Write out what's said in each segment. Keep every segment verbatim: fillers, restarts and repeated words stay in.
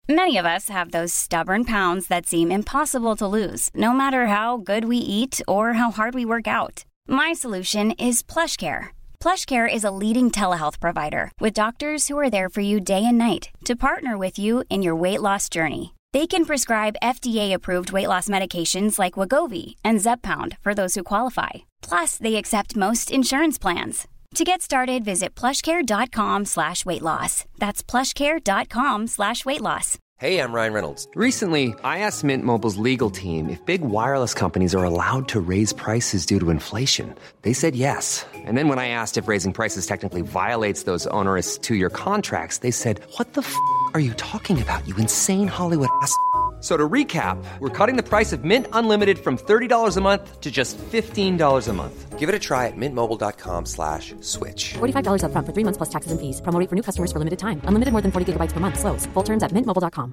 Many of us have those stubborn pounds that seem impossible to lose, no matter how good we eat or how hard we work out. My solution is PlushCare. PlushCare is a leading telehealth provider with doctors who are there for you day and night to partner with you in your weight loss journey. They can prescribe F D A-approved weight loss medications like Wegovy and Zepbound for those who qualify. Plus, they accept most insurance plans. To get started, visit plushcare.com slash weight loss. That's plushcare.com slash weight loss. Hey, I'm Ryan Reynolds. Recently, I asked Mint Mobile's legal team if big wireless companies are allowed to raise prices due to inflation. They said yes. And then when I asked if raising prices technically violates those onerous two-year contracts, they said, what the f*** are you talking about, you insane Hollywood ass f- So to recap, we're cutting the price of Mint Unlimited from thirty dollars a month to just fifteen dollars a month. Give it a try at mintmobile.com slash switch. forty-five dollars up front for three months plus taxes and fees. Promo rate for new customers for limited time. Unlimited more than forty gigabytes per month. Slows full terms at mint mobile dot com.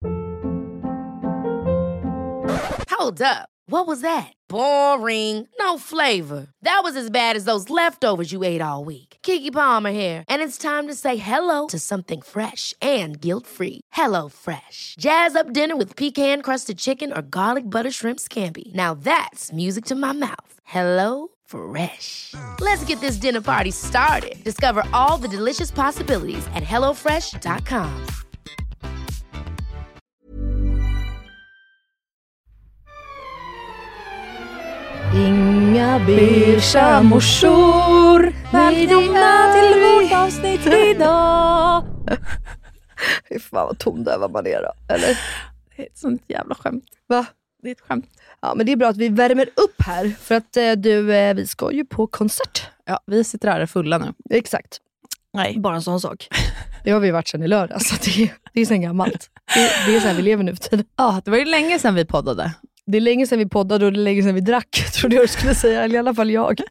Hold up. What was that? Boring. No flavor. That was as bad as those leftovers you ate all week. Keke Palmer here. And it's time to say hello to something fresh and guilt-free. Hello Fresh. Jazz up dinner with pecan-crusted chicken or garlic butter shrimp scampi. Now that's music to my mouth. Hello Fresh. Let's get this dinner party started. Discover all the delicious possibilities at hello fresh dot com. Inga beiga morsor. Välkomna till vårt avsnitt idag. Fy fan vad tondöva man är då, eller? Det är ett sånt jävla skämt. Va? Det är ett skämt. Ja, men det är bra att vi värmer upp här. För att eh, du, eh, vi ska ju på konsert. Ja, vi sitter här fulla nu. Exakt. Nej. Bara en sån sak. Det har vi varit sedan i lördag, så det är, det är sen gammalt. Det, det är så här vi lever nu för tiden. Ja, det var ju länge sedan vi poddade. Det är länge sedan vi poddade och det är länge sedan vi drack, trodde jag skulle säga. Eller i alla fall jag.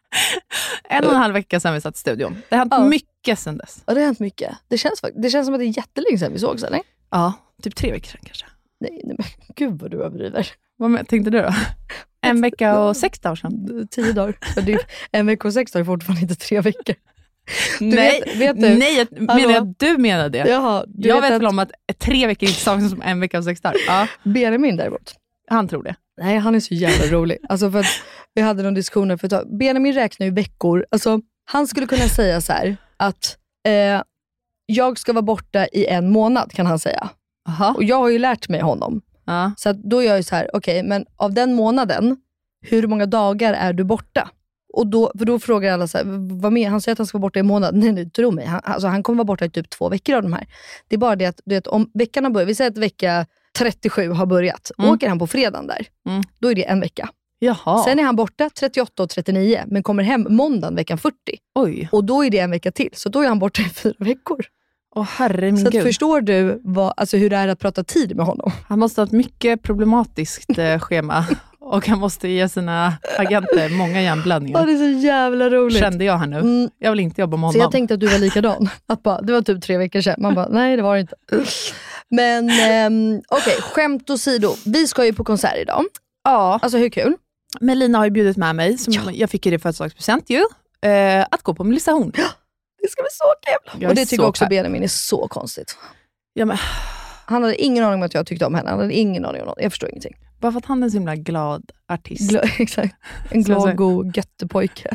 En och en halv vecka sedan vi satt i studion. Det har hänt ja. mycket sedan dess. Ja, det har hänt mycket. Det känns, det känns som att det är jättelänge sedan vi sågs, eller? Ja, typ tre veckor sedan kanske. Nej, nej men gud vad du överdriver. Vad med, tänkte du då? En vecka och sex dagar sedan. Tio dagar. Det är, en vecka och sex dagar är fortfarande inte tre veckor. Du nej, vet, vet du? nej, jag menar jag att du menar det. Jaha, du jag vet, vet att... väl om att tre veckor är inte samma som en vecka och sex dagar. Ja. Benjamin däremot. Han tror det. Nej, han är så jävla rolig. Alltså för att vi hade någon diskussion för ett tag. Benjamin räknar ju veckor. Alltså, han skulle kunna säga så här att eh, jag ska vara borta i en månad, kan han säga. Aha. Och jag har ju lärt mig honom. Ja. Så att då gör jag så här, okej, okay, men av den månaden, hur många dagar är du borta? Och då, för då frågar alla så här, vad med? Han säger att han ska vara borta i en månad. Nej, nej, tro mig. Han, alltså, han kommer vara borta i typ två veckor av de här. Det är bara det att, du vet, om veckan har börjat, vi säger att vecka trettiosju har börjat. Mm. Åker han på fredagen där, mm. då är det en vecka. Jaha. Sen är han borta trettioåtta och trettionio, men kommer hem måndagen veckan fyrtio. Oj. Och då är det en vecka till. Så då är han borta i fyra veckor. Åh herre min Så att, Gud. förstår du vad, alltså, hur det är att prata tid med honom? Han måste ha ett mycket problematiskt eh, schema. Och han måste ge sina agenter många hjärnblödningar. Ja, det är så jävla roligt. Kände jag här nu. Mm. Jag vill inte jobba med honom. Så jag tänkte att du var likadan. Att bara, det var typ tre veckor sedan. Man bara, nej det var det inte. Men ehm, okej, okay, skämt åsido. Vi ska ju på konsert idag. Ja. Alltså hur kul? Melina har ju bjudit med mig. Som ja. Jag fick ju det födelsedagspresent ju. Eh, att gå på Melissa Horn. Ja, det ska bli så kul. Och det tycker också Benjamin är så konstigt. Ja, men... Han hade ingen aning om att jag tyckte om henne. Han hade ingen aning om något. Jag förstår ingenting. Bara för att han är en så himla glad artist. Gla, exakt. En glad, god, göttepojke.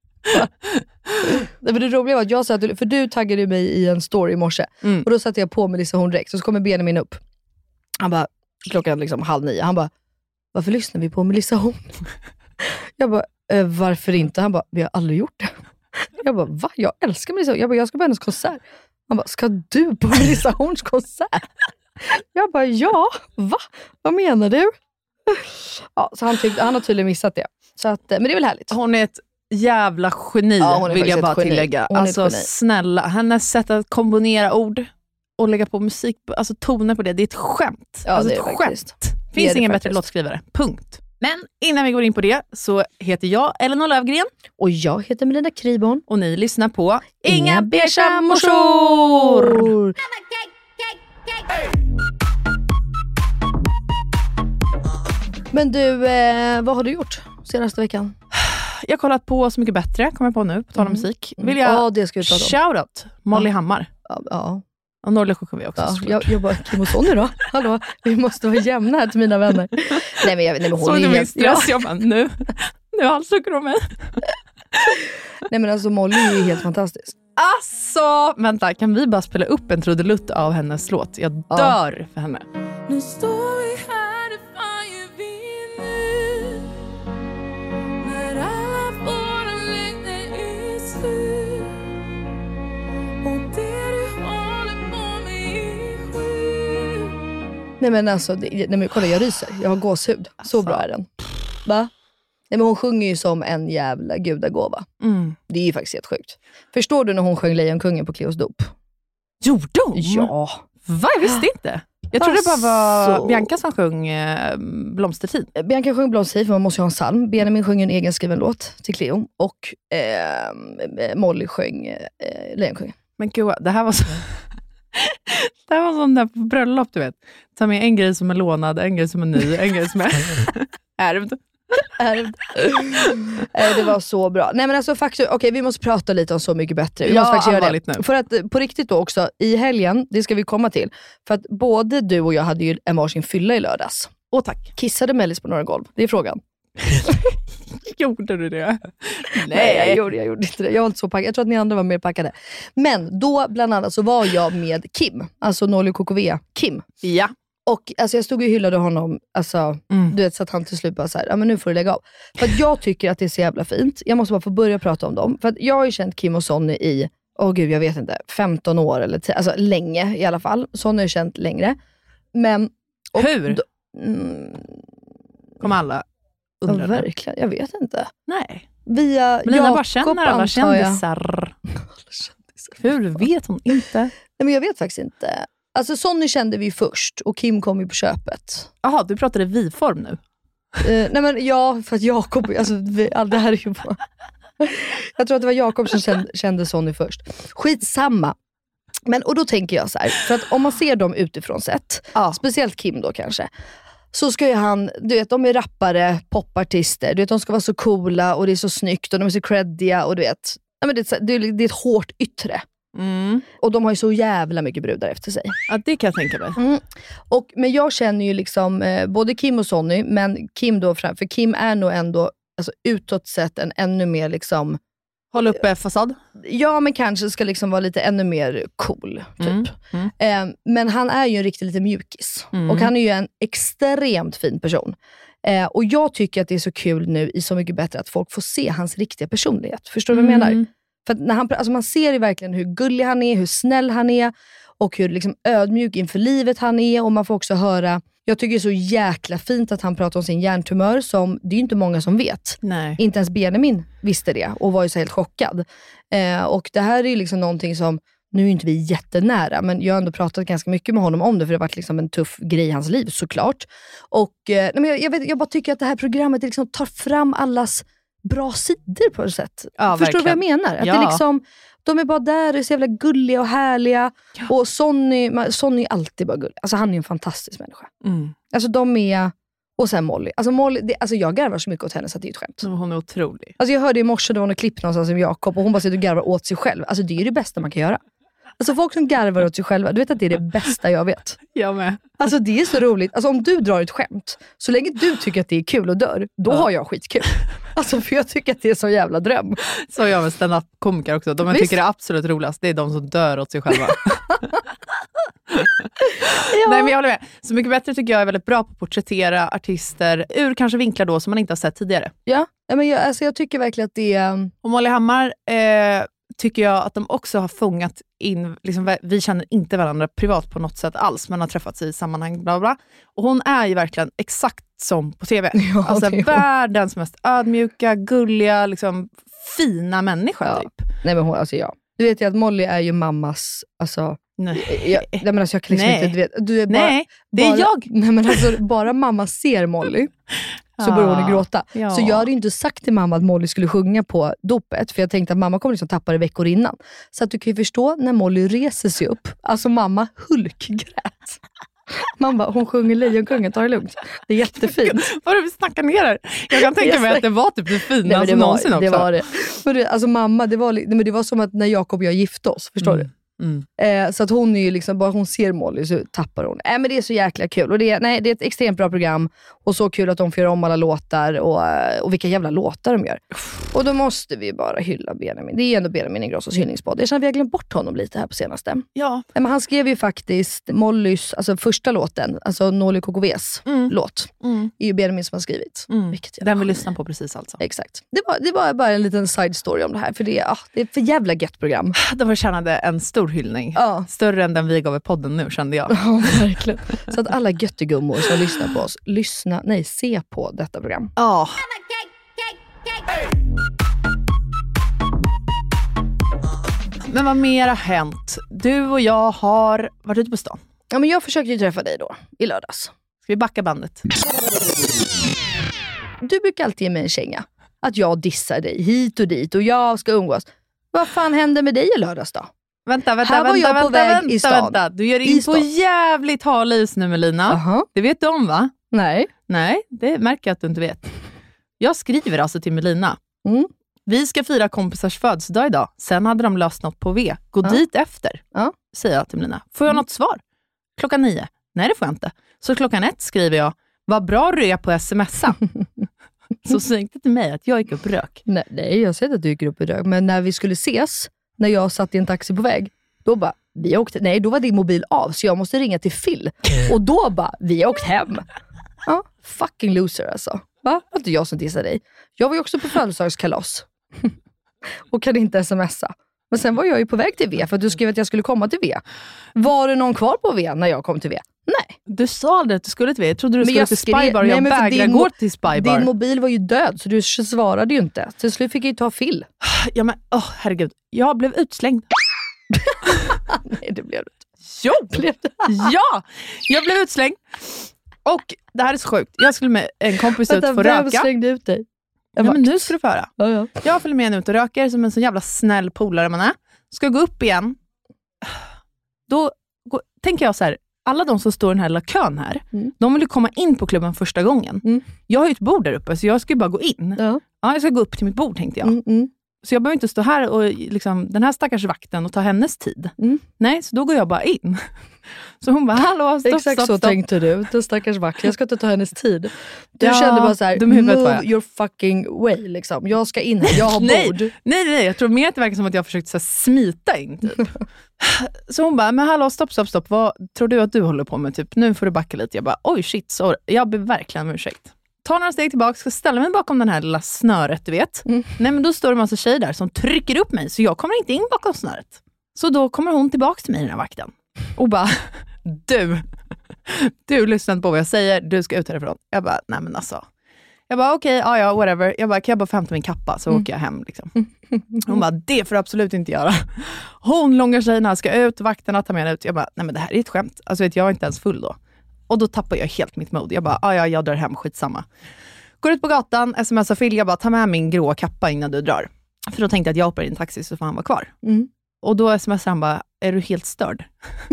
Det, det roliga var att jag sa att, för du taggade mig i en story i morse. Mm. Och då satte jag på Melissa Horn direkt. Och så kommer Benjamin upp. Han bara, klockan liksom halv nio. Han bara, varför lyssnar vi på Melissa Horn? Jag bara, eh, varför inte? Han bara, vi har aldrig gjort det. Jag bara, va? Jag älskar Melissa Horn. Jag bara, jag ska på hennes konsert. Han bara, ska du på Melissa Horns konsert? Jag bara, ja, va? Vad menar du? Ja, så han, tyckte, han har tydligen missat det. Så att, men det är väl härligt. Hon är ett jävla geni, ja, vill jag bara tillägga. Alltså snälla, hennes sätt att kombinera ord och lägga på musik, alltså toner på det, det är ett skämt. Ja, alltså det ett är skämt. Finns ingen bättre låtskrivare. Punkt. Men innan vi går in på det så heter jag Elinor Lövgren. Och jag heter Melina Kriborn. Och ni lyssnar på Inga beiga morsor. Men du, eh, vad har du gjort senaste veckan? Jag har kollat på Så mycket bättre, kommer jag på nu, på tal om mm. musik. Vill jag ja, det ska vi prata om. Shoutout Molly ja. Hammar. Ja, ja. Och Norli sjunger vi också. Ja, jag, jag bara, Kim och Sonny då? Hallå, vi måste vara jämna här till mina vänner. Nej men, jag, nej, men hon så är ju helt... stress, ja. jag bara, nu, nu halssucker de mig. Nej men alltså Molly är ju helt fantastisk. Alltså, vänta, kan vi bara spela upp en trudelutt av hennes låt? Jag dör ja. för henne. Nu står vi här, det fan ju vi nu. När alla våra längder är slut. Och det du håller på med är sjuk. Nej men alltså, det, nej, men, kolla jag ryser. Jag har gåshud. Så alltså. Bra är den. Va? Nej men hon sjunger ju som en jävla gudagåva. Mm. Det är ju faktiskt helt sjukt. Förstår du när hon sjöng Lejonkungen på Cleos dop? Gjorde hon? Ja. Va? Jag visste inte. Jag trodde det bara var Bianca som sjöng eh, Blomstertid. Bianca sjöng Blomstertid för man måste ju ha en psalm. Benjamin sjöng en egen skriven låt till Cleo. Och eh, Molly sjöng eh, Lejonkungen. Men gud, det här var så... det här var sån där bröllop, du vet. Ta med en grej som är lånad, en grej som är ny, en grej som är ärvd. Det var så bra. Nej men alltså faktiskt, okej okay, vi måste prata lite om Så mycket bättre. Vi ja, måste faktiskt göra det. Nu. För att på riktigt då också, i helgen, det ska vi komma till. För att både du och jag hade ju en varsin fylla i lördags. Åh tack. Kissade Mellis på några golv? Det är frågan. Gjorde du det? Nej, jag gjorde, jag gjorde inte det. Jag var inte så packad. Jag tror att ni andra var mer packade. Men då bland annat så var jag med Kim. Alltså Norli K K V Kim. Ja. Och alltså jag stod och hyllade honom, alltså, mm. du vet, så att han till slut bara så här, ja men nu får du lägga av. För att jag tycker att det är så jävla fint. Jag måste bara få börja prata om dem. För att jag har ju känt Kim och Sonny i, åh oh gud jag vet inte, femton år eller t- alltså länge i alla fall. Sonny har jag känt längre. Men... Och, hur? Då, mm, Kom alla undra ja, verkligen, jag vet inte. Nej. Via men Lina Jakob, bara känner alla kändisar. Hur vet hon inte? Nej men jag vet faktiskt inte. Alltså Sonny kände vi först och Kim kom ju på köpet. Jaha, du pratade vi-form nu. Uh, nej men ja, för att Jakob, alltså vi, all det här är ju bara... Jag tror att det var Jakob som kände, kände Sonny först. Skitsamma. Men och då tänker jag så här, för att om man ser dem utifrån sett, ja. Speciellt Kim då kanske, så ska ju han, du vet, de är rappare, popartister, du vet, de ska vara så coola och det är så snyggt och de är så creddiga och du vet, nej men det, det, det är ett hårt yttre. Mm. Och de har ju så jävla mycket brudar efter sig. Ja, det kan jag tänka mig. Mm. Och, men jag känner ju liksom eh, både Kim och Sonny, men Kim då fram, för Kim är nog ändå alltså, utåt sett en ännu mer liksom... Håll uppe eh, fasad? Ja, men kanske ska liksom vara lite ännu mer cool, typ. Mm. Mm. Eh, men han är ju en riktigt lite mjukis. Mm. Och han är ju en extremt fin person. Eh, och jag tycker att det är så kul nu i Så mycket bättre att folk får se hans riktiga personlighet. Förstår du mm. vad jag menar? För att när han, alltså man ser ju verkligen hur gullig han är, hur snäll han är och hur liksom ödmjuk inför livet han är. Och man får också höra, jag tycker det är så jäkla fint att han pratar om sin hjärntumör som, det är ju inte många som vet. Nej. Inte ens Benjamin visste det och var ju så helt chockad. Eh, och det här är ju liksom någonting som, nu är inte vi jättenära, men jag har ändå pratat ganska mycket med honom om det, för det har varit liksom en tuff grej i hans liv såklart. Och eh, nej, men jag, jag, vet, jag bara tycker att det här programmet liksom tar fram allas bra sidor på ett sätt. Ja, förstår du vad jag verkligen. menar? Att ja. det liksom, de är bara där och är så jävla gulliga och härliga. Ja. Och Sonny, Sonny är alltid bara gullig. Alltså han är en fantastisk människa. Mm. Alltså de är... Och sen Molly. Alltså, Molly det, alltså jag garvar så mycket åt henne så att det är ett skämt. Hon är otrolig. Alltså jag hörde i morse, det var någon klipp någonstans som Jakob och hon bara sitter och garvar åt sig själv. Alltså det är ju det bästa man kan göra. Alltså folk som garvar åt sig själva, du vet att det är det bästa jag vet. Jag med. Alltså det är så roligt. Alltså om du drar ett skämt, så länge du tycker att det är kul och dör, då ja. har jag skitkul. Alltså för jag tycker att det är så jävla dröm. Så jag med stand-up-komiker också. De jag tycker det är absolut roligast, det är de som dör åt sig själva. Ja. Nej men jag håller med. Så mycket bättre tycker jag är väldigt bra på att porträttera artister ur kanske vinklar då som man inte har sett tidigare. Ja, men jag, alltså jag tycker verkligen att det är... Och Molly Hammar eh, tycker jag att de också har fångat in, liksom, vi känner inte varandra privat på något sätt alls, men har träffats i sammanhang bla bla. Och hon är ju verkligen exakt som på tv. Ja, alltså världens mest ödmjuka, gulliga, liksom fina människa ja. typ. Nej men hon, alltså ja. Du vet ju att Molly är ju mammas, alltså... Nej. Jag, nej men alltså jag kan liksom nej. inte, du vet, du är bara, nej, det är bara, jag. Nej men alltså bara mamma ser Molly så ja. börjar hon gråta. Ja. Så jag hade ju inte sagt till mamma att Molly skulle sjunga på dopet, för jag tänkte att mamma kommer liksom tappa det veckor innan. Så att du kan ju förstå när Molly reser sig upp, alltså mamma hulkgrät. Mamma, hon sjunger Lejonkungen, ta det lugnt. Det är jättefint. Vad är det vi snackar ner här? Jag kan tänka mig att det var typ det finaste nej, det någonsin var, också. Det var det. Men det, alltså mamma, det var, nej, men det var som att när Jakob och jag gifte oss, förstår mm. du? Mm. Eh, så att hon är ju liksom, bara hon ser Molly så tappar hon. Äh, men det är så jäkla kul. Och det är, nej, det är ett extremt bra program. Och så kul att de får göra om alla låtar. Och, och vilka jävla låtar de gör. Och då måste vi bara hylla Benjamin. Det är ändå Benjamin Ingrossos hyllningspodd. Jag känner att vi har glömt bort honom lite här på senaste. Ja. Men han skrev ju faktiskt Mollys, alltså första låten, alltså Noli K K Vs mm. låt. Mm. är ju Benjamin som har skrivit. Mm. Vilket Den vi lyssnar på precis alltså. Exakt. Det var, det var bara en liten side story om det här. För det, ah, det är för jävla gött program. De förtjänade en stor hyllning. Ja. Större än den vi gav i podden nu, kände jag. Ja, verkligen. Så att alla göttegummor som lyssnar på oss, lyssna, nej, se på detta program. Ja. Men vad mer har hänt? Du och jag har varit ute på stan. Ja, men jag försökte ju träffa dig då, i lördags. Ska vi backa bandet? Du brukar alltid ge mig en känga. Att jag dissar dig hit och dit och jag ska umgås. Vad fan hände med dig i lördags då? Vänta, vänta, Här var vänta, jag på vänta, väg vänta, i stan. vänta. Du gör I in på stan. jävligt hal is nu, Melina. Aha. Det vet du om, va? Nej. Nej, det märker jag att du inte vet. Jag skriver alltså till Melina. Mm. Vi ska fira kompisars födelsedag idag. Sen hade de löst något på V. Gå Ja. dit efter, Ja. säger jag till Melina. Får jag något svar? Klockan nio. Nej, det får jag inte. Så klockan ett skriver jag, vad bra du är på smsa. Så säg inte till mig att jag gick upp rök. Nej, nej, jag ser att du gick upp i rök. Men när vi skulle ses, när jag satt i en taxi på väg, då bara, vi åkte, nej, då var din mobil av, så jag måste ringa till Phil. Och då bara, vi har åkt hem. Ja, fucking loser alltså. Va? Det var inte jag som dissade dig. Jag var ju också på födelsedagskalas. Och kan inte smsa. Men sen var jag ju på väg till V, för att du skrev att jag skulle komma till V. Var det någon kvar på V när jag kom till V? Nej. Du sa aldrig att du skulle till V. Jag trodde du Men skulle jag till skrev- Spybar och nej, jag men för vägrar din gå mo- till Spybar. Din mobil var ju död, så du svarade ju inte. Till slut fick jag ju ta Phil. Ja, men åh, herregud. Jag blev utslängd. Nej, det blev det. Jo! Blev det? Ja! Jag blev utslängd. Och det här är så sjukt. Jag skulle med en kompis ut Vänta, för vem röka. slängde ut dig? Ja, men nu ska du få höra. Ja, ja. Jag följer med henne ut och röker som en så jävla snäll polare man är. Ska gå upp igen. Då går, tänker jag så här, alla de som står i den här lilla kön här, Mm. de vill ju komma in på klubben första gången. Mm. Jag har ju ett bord där uppe, så jag ska ju bara gå in. Ja. Ja, jag ska gå upp till mitt bord, tänkte jag. Mm, mm. Så jag behöver inte stå här och liksom, den här stackars vakten och ta hennes tid. Mm. Nej, så då går jag bara in. Så hon bara, hallå, stopp, Exakt stopp, så stopp. tänkte du. Den stackars vakt. Jag ska inte ta hennes tid. Du Ja, kände bara så här, dum i huvudet var move jag. your fucking way. Liksom. Jag ska in här, jag har nej, bord. nej, nej, nej, jag tror mer att det verkar som att jag försökt så här, smita in. Typ. Så hon bara, men hallå, stopp, stopp, stopp. Vad tror du att du håller på med? Typ, nu får du backa lite. Jag bara, oj shit, sorry. Jag ber verkligen om ursäkt. Ta några steg tillbaka, ska ställa mig bakom den här lilla snöret, du vet. Mm. Nej, men då står det en massa tjejer där som trycker upp mig, så jag kommer inte in bakom snöret. Så då kommer hon tillbaka till mig, den här vakten. Och bara, du, du lyssnar inte på vad jag säger, du ska ut härifrån. Jag bara, nej men alltså. Jag bara, okej, okay, ja, ja, whatever. Jag bara, kan jag bara få hämta min kappa så Mm. åker jag hem liksom. Hon bara, det får du absolut inte göra. Hon, långa tjejerna, ska ut, vakterna tar med henne ut. Jag bara, nej men det här är ett skämt. Alltså vet, jag var inte ens full då. Och då tappar jag helt mitt mod. Jag bara, ja, ja, jag drar hem, skitsamma. Går ut på gatan, smsar Phil, jag bara, ta med min grå kappa innan du drar. För då tänkte jag att jag hoppar i en taxi så får han vara kvar. Mm. Och då smsar han bara, är du helt störd?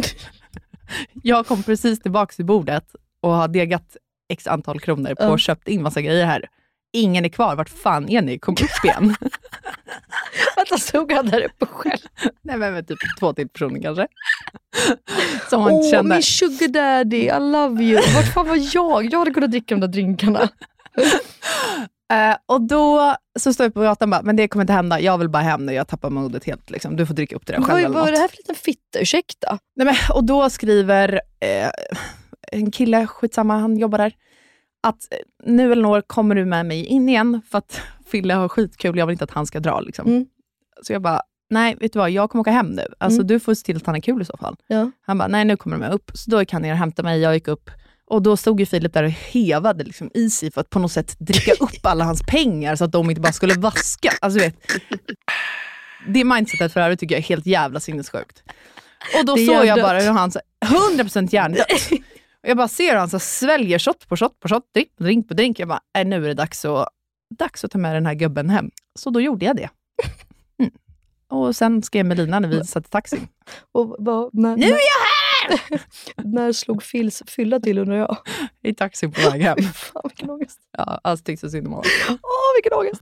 Jag kom precis tillbaka till bordet och har degat x antal kronor på Ja. och köpt in massa grejer här. Ingen är kvar, vart fan är ni? Kom upp igen. Vänta, stod han där uppe själv? Nej, men med typ två till personer kanske. Som han inte Åh, kände. min sugar daddy, I love you. Vart fan var jag? Jag hade kunnat dricka de där drinkarna. Uh, och då så står jag på gatan och bara, men det kommer inte hända. Jag vill bara hem nu, jag tappar modet helt. Liksom. Du får dricka upp det där själv Vad, eller vad är något. det här för liten fitta? Ursäkta. Nej, men, och då skriver eh, en kille, skitsamma, han jobbar där, att eh, nu Elinor kommer du med mig in igen för att Fille har skitkul, jag vill inte att han ska dra. Liksom. Mm. Så jag bara, nej vet du vad, jag kommer åka hem nu. Alltså Mm. du får se till att han är kul i så fall. Ja. Han bara, nej nu kommer du med upp. Så då gick han ner och hämtade mig, jag gick upp. Och då stod ju Filip där och hevade liksom i sig för att på något sätt dricka upp alla hans pengar så att de inte bara skulle vaska. Alltså vet, det mindsetet för övrigt tycker jag är helt jävla sinnessjukt. Och då Det är såg jag hjärndött. bara hur han så hundra procent hjärndött. Och jag bara ser hur han så sväljer shot på shot på shot, drink på drink på drink. Jag bara, äh, nu är det dags att, dags att ta med den här gubben hem. Så då gjorde jag det. Mm. Och sen skrev Melina när vi satt i taxin. Och, vad, när, Nu är jag här! När slog Phils fylla till, undrar jag? I taxin på väg hem. Fan, vilken ångest. Ja, allt tyckte så synd om honom. Åh, vilken ångest.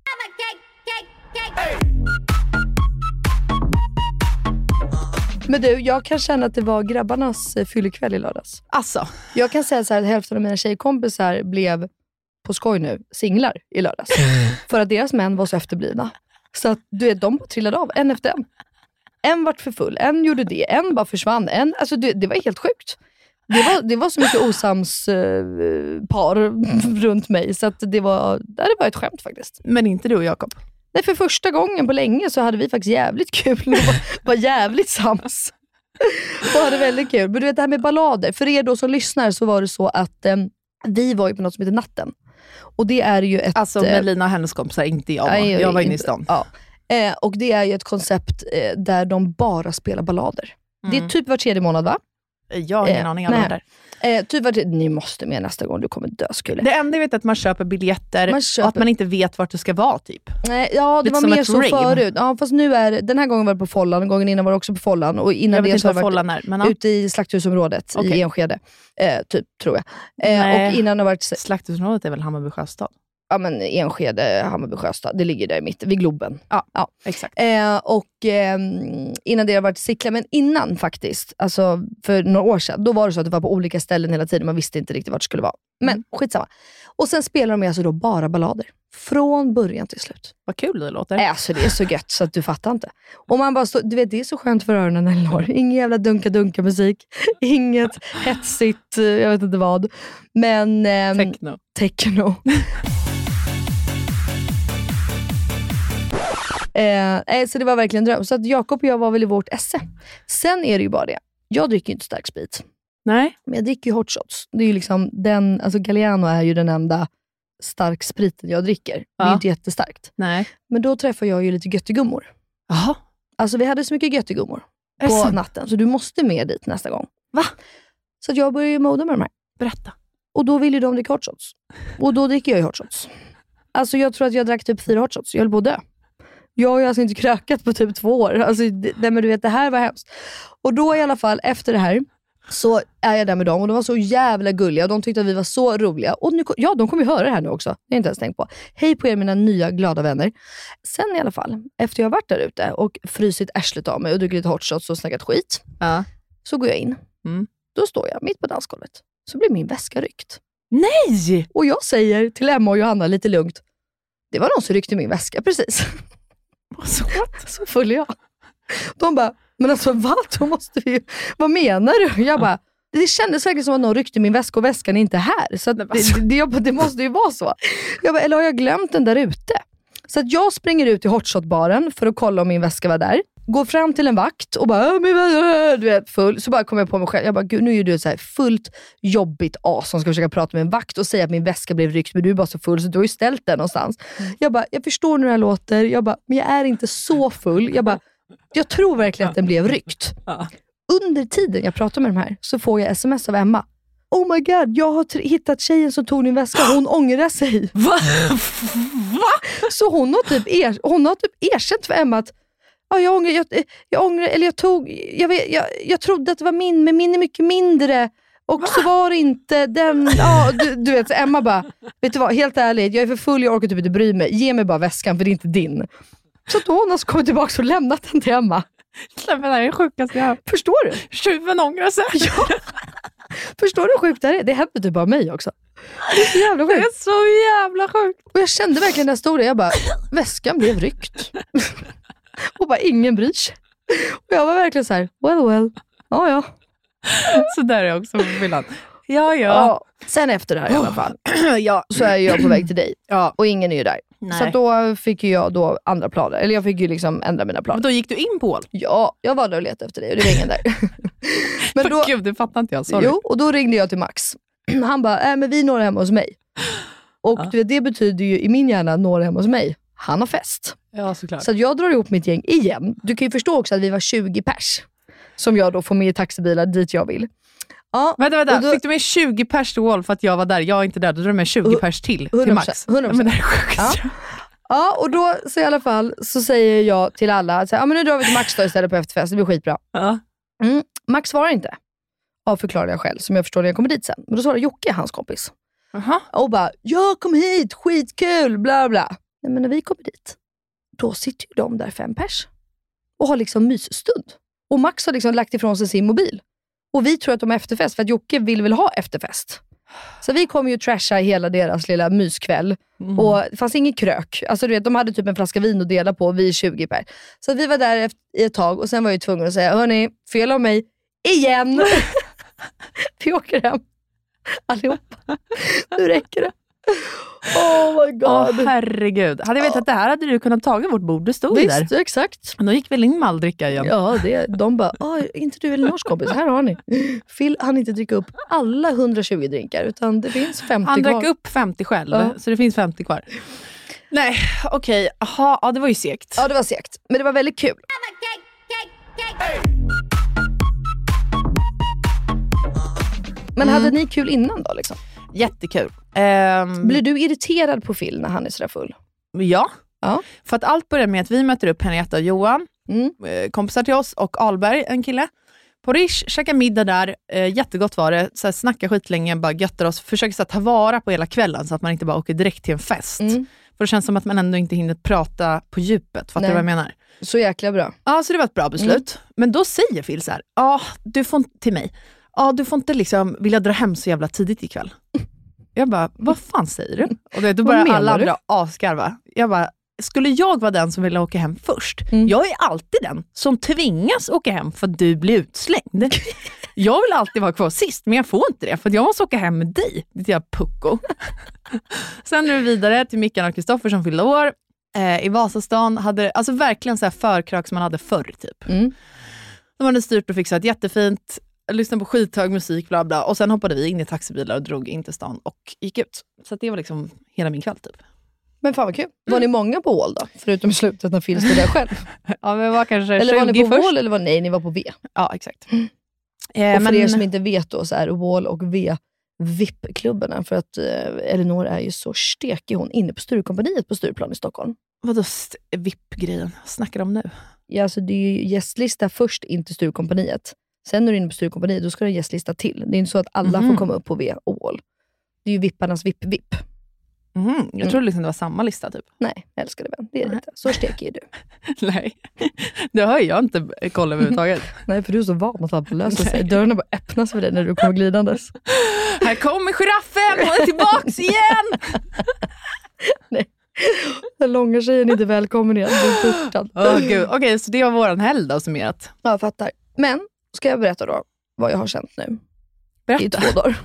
Men du, jag kan känna att det var grabbarnas eh, fyllekväll i lördags. Alltså. Jag kan säga så här att hälften av mina tjejkompisar blev, på skoj nu, singlar i lördags. För att deras män var så efterblivna. Så att du vet, de trillade av, en efter en. En vart för full, en gjorde det, en bara försvann. En, alltså det, det var helt sjukt. Det var, det var så mycket osams eh, par runt mig. Så att det var, det var ett skämt faktiskt. Men inte du och Jakob? Nej, för första gången på länge så hade vi faktiskt jävligt kul. Och var, var jävligt sams. Och hade väldigt kul. Men du vet det här med ballader. För er då som lyssnar så var det så att eh, vi var ju på något som heter Natten. Och det är ju ett... Alltså med Lina och hennes kompisar, inte jag. Nej, jag var inne i stan. Ja. Eh, och det är ju ett koncept eh, där de bara spelar ballader. Mm. Det är typ var tredje månad, va? Jag har ingen eh, aning om det där. Eh, typ var tredje, ni måste med nästa gång, du kommer dö skulle. Det enda jag vet är att man köper biljetter man köper... och att man inte vet vart du ska vara typ. Nej, ja, det Lite var mer så rave. Förut. Ja, fast nu är den här gången var det på Follan, gången innan var det också på Follan. Och innan jag vet det inte så vad Follan är. Men, ja. Ute i slakthusområdet okay. i Enskede. Eh, typ, tror jag. Eh, Nej, och innan har varit... slakthusområdet är väl Hammarby Sjöstad? Ja, men Enskede, Hammarby Sjöstad, det ligger där i mitten, vid Globen. Ja, ja exakt. Eh, och eh, innan det har varit Sickla, men innan faktiskt, alltså för några år sedan, då var det så att det var på olika ställen hela tiden, man visste inte riktigt vart det skulle vara. Men mm. skitsamma. Och sen spelar de alltså då bara ballader. Från början till slut. Vad kul det låter. Alltså det är så gött så att du fattar inte. Och man bara stå, du vet, det är så skönt för öronen, Elinor. Ingen jävla dunka-dunka musik. Inget hetsigt, jag vet inte vad. Men... Eh, techno. Techno. Eh, så det var verkligen dröm. Så att Jakob och jag var väl i vårt esse. Sen är det ju bara det. Jag dricker ju inte stark sprit. Nej. Men jag dricker ju hot shots. Det är ju liksom den, alltså Galliano är ju den enda stark spriten jag dricker. Ja. Det är inte jättestarkt. Nej. Men då träffar jag ju lite göttegummor. Jaha. Alltså vi hade så mycket göttegummor på så? natten. Så du måste med dit nästa gång. Va? Så att jag börjar ju moda med de här. Berätta. Och då vill ju de dricka hot shots. Och då dricker jag ju hot shots. Alltså jag tror att jag drack typ fyra hot shots. Jag höll på att dö. Jag har ju alltså inte krökat på typ två år. Alltså, det, men du vet, det här var hemskt. Och då i alla fall, efter det här, så är jag där med dem. Och de var så jävla gulliga. Och de tyckte att vi var så roliga. Och nu, ja, de kommer ju höra det här nu också. Det är inte ens tänkt på. Hej på er mina nya glada vänner. Sen i alla fall, efter jag har varit där ute och frysit arslet av mig och druckit lite hot shots och snackat skit. Ja. Så går jag in. Mm. Då står jag mitt på dansgolvet. Så blir min väska ryckt. Nej! Och jag säger till Emma och Johanna lite lugnt. Det var någon som ryckte min väska, precis. Så, så full jag. De bara, men alltså vad? Då måste vi ju, vad menar du? Jag bara, det kändes verkligen som att någon ryckte min väska och väskan är inte här. Så att det, det, jag bara, det måste ju vara så. Jag bara, eller har jag glömt den där ute? Så att jag springer ut till hotshot-baren för att kolla om min väska var där. Går fram till en vakt och bara, du vet, full. Så bara kommer jag på mig själv. Jag bara, gud, nu är du så här fullt jobbigt as som ska försöka prata med en vakt och säga att min väska blev ryckt, men du är bara så full så du har ju ställt den någonstans. Mm. Jag bara, jag förstår hur det här låter. Jag bara, men jag är inte så full. Jag bara, jag tror verkligen att den blev ryckt. Ja. Under tiden jag pratar med de här så får jag sms av Emma. Oh my god, jag har t- hittat tjejen som tog din väska. Hon ångrar sig. Va? Va? Så hon har typ, er- hon har typ erkänt för Emma att ja, jag ångrar, jag, jag ångrar, eller jag tog, jag, vet, jag, jag trodde att det var min, men min är mycket mindre. Och Va? Så var det inte den, ja, du, du vet, så Emma bara, vet du vad, helt ärligt, jag är för full, jag orkar typ inte bry mig. Ge mig bara väskan, för det är inte din. Så då hon har kommit tillbaka och lämnat den till Emma. Men det är det sjukaste jag... Förstår du? Tjuven ångrar sig. Ja. Förstår du hur sjukt det är? Det händer typ bara mig också. Det är så jävla sjukt. Det är så jävla sjukt. Och jag kände verkligen när jag stod där, jag bara, väskan blev ryckt. Och bara ingen bryr sig. Och jag var verkligen så här, well well, ja ja. Så där är jag också på villan. Ja, ja. Ja. Sen efter det här i alla fall, ja. så är jag på väg till dig. Ja. Och ingen är ju där. Nej. Så då fick ju jag då andra planer. Eller jag fick ju liksom ändra mina planer. Men då gick du in på? Ja, jag var där och letade efter dig och det var ingen där. Men då, gud, det fattar inte jag. Sorry. Jo, och då ringde jag till Max. Han bara, äh, men vi når hemma hos mig. Och ja. det betyder ju i min hjärna, når hemma hos mig. Han har fest. Ja, såklart. Så jag drar ihop mitt gäng igen. Du kan ju förstå också att vi var tjugo pers. Som jag då får med i taxibilar dit jag vill. Ja, vänta, vänta. då, fick du med tjugo pers till Wall för att jag var där? Jag är inte där. Då drar du med tjugo pers till, till Max. hundra procent. Ja, men det är sjukt. Ja. Ja, och då så i alla fall så säger jag till alla att ja, men nu drar vi till Max då istället på efterfest. Det blir skitbra. Ja. Mm, Max svarar inte. Ja, förklarar jag själv som jag förstår när jag kommer dit sen. Men då svarar Jocke, hans kompis. Uh-huh. Och bara, jag kom hit, skitkul, bla bla. Nej, men när vi kommer dit, då sitter ju de där fem pers. Och har liksom mysstund. Och Max har liksom lagt ifrån sig sin mobil. Och vi tror att de har efterfest, för att Jocke vill väl ha efterfest. Så vi kommer ju trasha hela deras lilla myskväll. Mm. Och det fanns ingen krök. Alltså du vet, de hade typ en flaska vin att dela på, vi är tjugo per. Så vi var där i ett tag och sen var jag tvungen att säga, hörni, fel av mig igen. Vi åker hem allihopa. Nu räcker det. Oh my god. Åh, herregud. Hade jag vetat oh. att det här hade du kunnat ta vårt bord. Det stod där. Visst, exakt. Men då gick väl in med all dricka igen. Ja, det, de bara, oh, inte du Elinors kompis, här har ni. Phil han inte dricka upp alla hundratjugo drinkar, utan det finns femtio han kvar. Han drack upp femtio själv, ja. Så det finns femtio kvar. Nej, okej. Okay. Ja, det var ju segt. Ja, det var segt. Men det var väldigt kul. Men hade mm. ni kul innan då liksom? Jättekul. Um, Blir du irriterad på Phil när han är sådär full? Ja. ja. För att allt börjar med att vi möter upp Henrietta och Johan, mm. kompisar till oss, och Alberg, en kille. På Rish, käkar middag där. Eh, jättegott var det. Så här, snackar skitlänge, bara göttar oss. Försöker så här, ta vara på hela kvällen så att man inte bara åker direkt till en fest. Mm. För det känns som att man ändå inte hinner prata på djupet. Fattar du vad jag menar? Så jäkla bra. Ja, så det var ett bra beslut. Mm. Men då säger Phil så här, ja, du får inte till mig. Ja, du får inte liksom vilja dra hem så jävla tidigt ikväll. Jag bara, vad fan säger du? Och då, då börjar alla andra asgarva. Jag bara, skulle jag vara den som vill åka hem först? Mm. Jag är alltid den som tvingas åka hem för att du blir utslängd. Jag vill alltid vara kvar sist, men jag får inte det för att jag måste åka hem med dig. Det är pucko. Sen är det vidare till Mickan och Kristoffer som fyllde år. Eh, I Vasastan hade, alltså verkligen så här förkrök som man hade förr typ. Mm. De hade styrt och fixat jättefint. Lyssnade på skithög musik, bla bla. Och sen hoppade vi in i taxibilar och drog in till stan och gick ut. Så det var liksom hela min kväll typ. Men fan vad kul. Var ni många på Wall då? Förutom i slutet när Phil stod där själv. Ja, men var kanske eller var ni på först. Wall eller var nej, ni var på V? Ja, exakt. Mm. Eh, och för men... er som inte vet då så är Wall och V V I P-klubbarna. För att eh, Elinor är ju så stekig hon inne på Sturecompagniet på Stureplan i Stockholm. Vadå st- V I P-grejen? Snackar de nu? Ja, alltså det är ju gästlista först in till Sturecompagniet. Sen när du är inne på Sturecompagniet, då ska du ha gästlista till. Det är inte så att alla mm. får komma upp på V och Wall. Det är ju vipparnas V I P-V I P. Mm. Jag mm. tror liksom det var samma lista typ. Nej, jag älskar det väl. Det är det inte. Så stekig är du. Nej, det har jag inte koll överhuvudtaget. Nej, för du är så van att allt löser sig. Dörrarna bara öppnas för dig när du kommer glidandes. Här kommer giraffen, hon är tillbaks igen! Nej, den långa tjejen är inte välkommen igen. Du är bortad. Oh, gud. Okej, okay, så det var våran helg då summerat. Ja, jag fattar. Men, ska jag berätta då vad jag har känt nu? Berätta. I två dagar.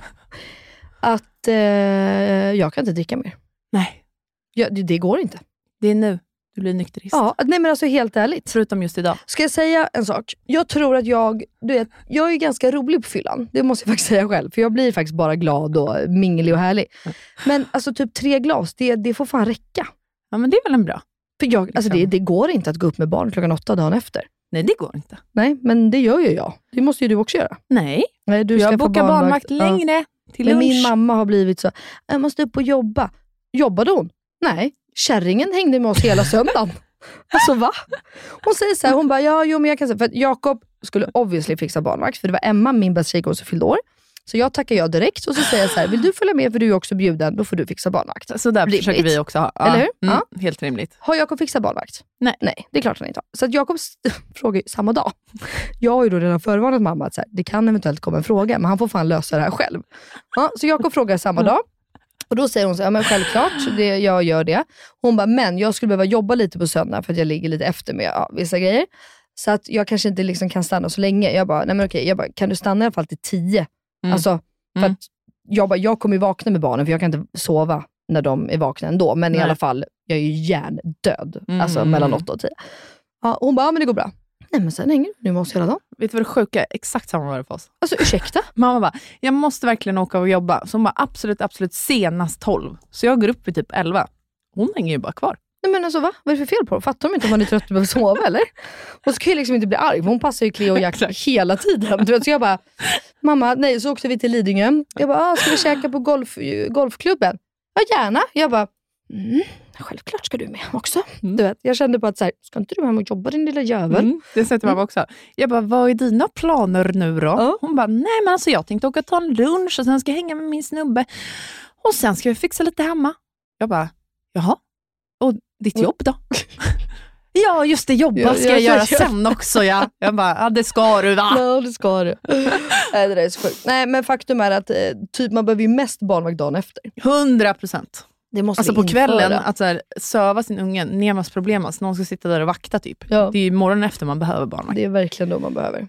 Att eh, jag kan inte dricka mer. Nej. Ja, det, det går inte. Det är nu du blir nykterist. Ja, nej men alltså helt ärligt. Förutom just idag. Ska jag säga en sak? Jag tror att jag, du vet, jag är ganska rolig på fyllan. Det måste jag faktiskt säga själv. För jag blir faktiskt bara glad och minglig och härlig. Men alltså typ tre glas, det, det får fan räcka. Ja, men det är väl en bra. För jag, alltså det, det går inte att gå upp med barn klockan åtta dagen efter. Nej, det går inte. Nej, men det gör ju jag. Det måste ju du också göra. Nej, Nej du jag bokar barnvakt längre ja. till lunch. Men min mamma har blivit så, jag måste upp och jobba. Jobbade hon? Nej, kärringen hängde med oss hela söndagen. Alltså va? Hon säger så här, hon bara, ja, jo men jag kan säga, för att Jakob skulle obviously fixa barnvakt, för det var Emma, min bästa tjejkompis, som fyllde år. Så jag tackar jag direkt och så säger jag så här, vill du följa med för du är också bjuden, då får du fixa barnvakt. Så där rimligt. Försöker vi också ha. Ja. Eller hur? Mm, ja. Helt rimligt. Har Jakob fixat barnvakt? Nej. Nej, det är klart han inte har. Så att Jakob frågar ju samma dag. Jag har ju då redan förvarnat mamma att så här, det kan eventuellt komma en fråga, men han får fan lösa det här själv. Ja, så Jakob frågar samma dag. Och då säger hon så här, ja men självklart, det, jag gör det. Hon bara, men jag skulle behöva jobba lite på söndag för att jag ligger lite efter med ja, vissa grejer. Så att jag kanske inte liksom kan stanna så länge. Jag bara, nej men okej, jag bara, kan du stanna i alla fall till tio? Mm. Alltså, för mm. att jag bara, jag kommer ju vakna med barnen för jag kan inte sova när de är vakna ändå. Men nej. I alla fall, jag är ju hjärndöd. Mm. Alltså mellan åtta och tio. Ja, hon bara, ja, men det går bra. Nej men sen hänger du med oss hela dagen. Vet du vad det sjuka? Exakt samma var det för oss. Alltså ursäkta? Mamma bara, jag måste verkligen åka och jobba. Så hon bara, absolut, absolut senast tolv. Så jag går upp vid typ elva. Hon hänger ju bara kvar. Nej men alltså va? Vad är det för fel på? Fattar de inte om man är trött och behöver sova eller? Och så kan jag liksom inte bli arg. Hon passar ju Cleo och Jack hela tiden. Du vet, så jag bara, mamma, nej, så åkte vi till Lidingö. Jag bara, ah, ska vi käka på golf, golfklubben? Ja, gärna. Jag bara, mm, självklart ska du med också. Mm. Du vet, jag kände på att så här, ska inte du hem och jobba din lilla jävel? Mm, det sätter mamma också. Jag bara, vad är dina planer nu då? Uh. Hon bara, nej men alltså jag tänkte åka och ta en lunch och sen ska jag hänga med min snubbe. Och sen ska vi fixa lite hemma. Jag bara, jaha. Och ditt jobb då? Ja, just det, jobba ska jag, jag, jag göra jag, sen också. Ja. Jag bara, ja, det ska du va? Ja, det ska du. Nej, det där är så sjukt. Nej, men faktum är att eh, typ, man behöver ju mest barnvakt dagen efter. Hundra procent. Det måste Alltså vi på införa. kvällen, att så här, söva sin unge, nemas problemas, någon ska sitta där och vakta typ. Ja. Det är ju morgonen efter man behöver barnvakt. Det är verkligen då man behöver.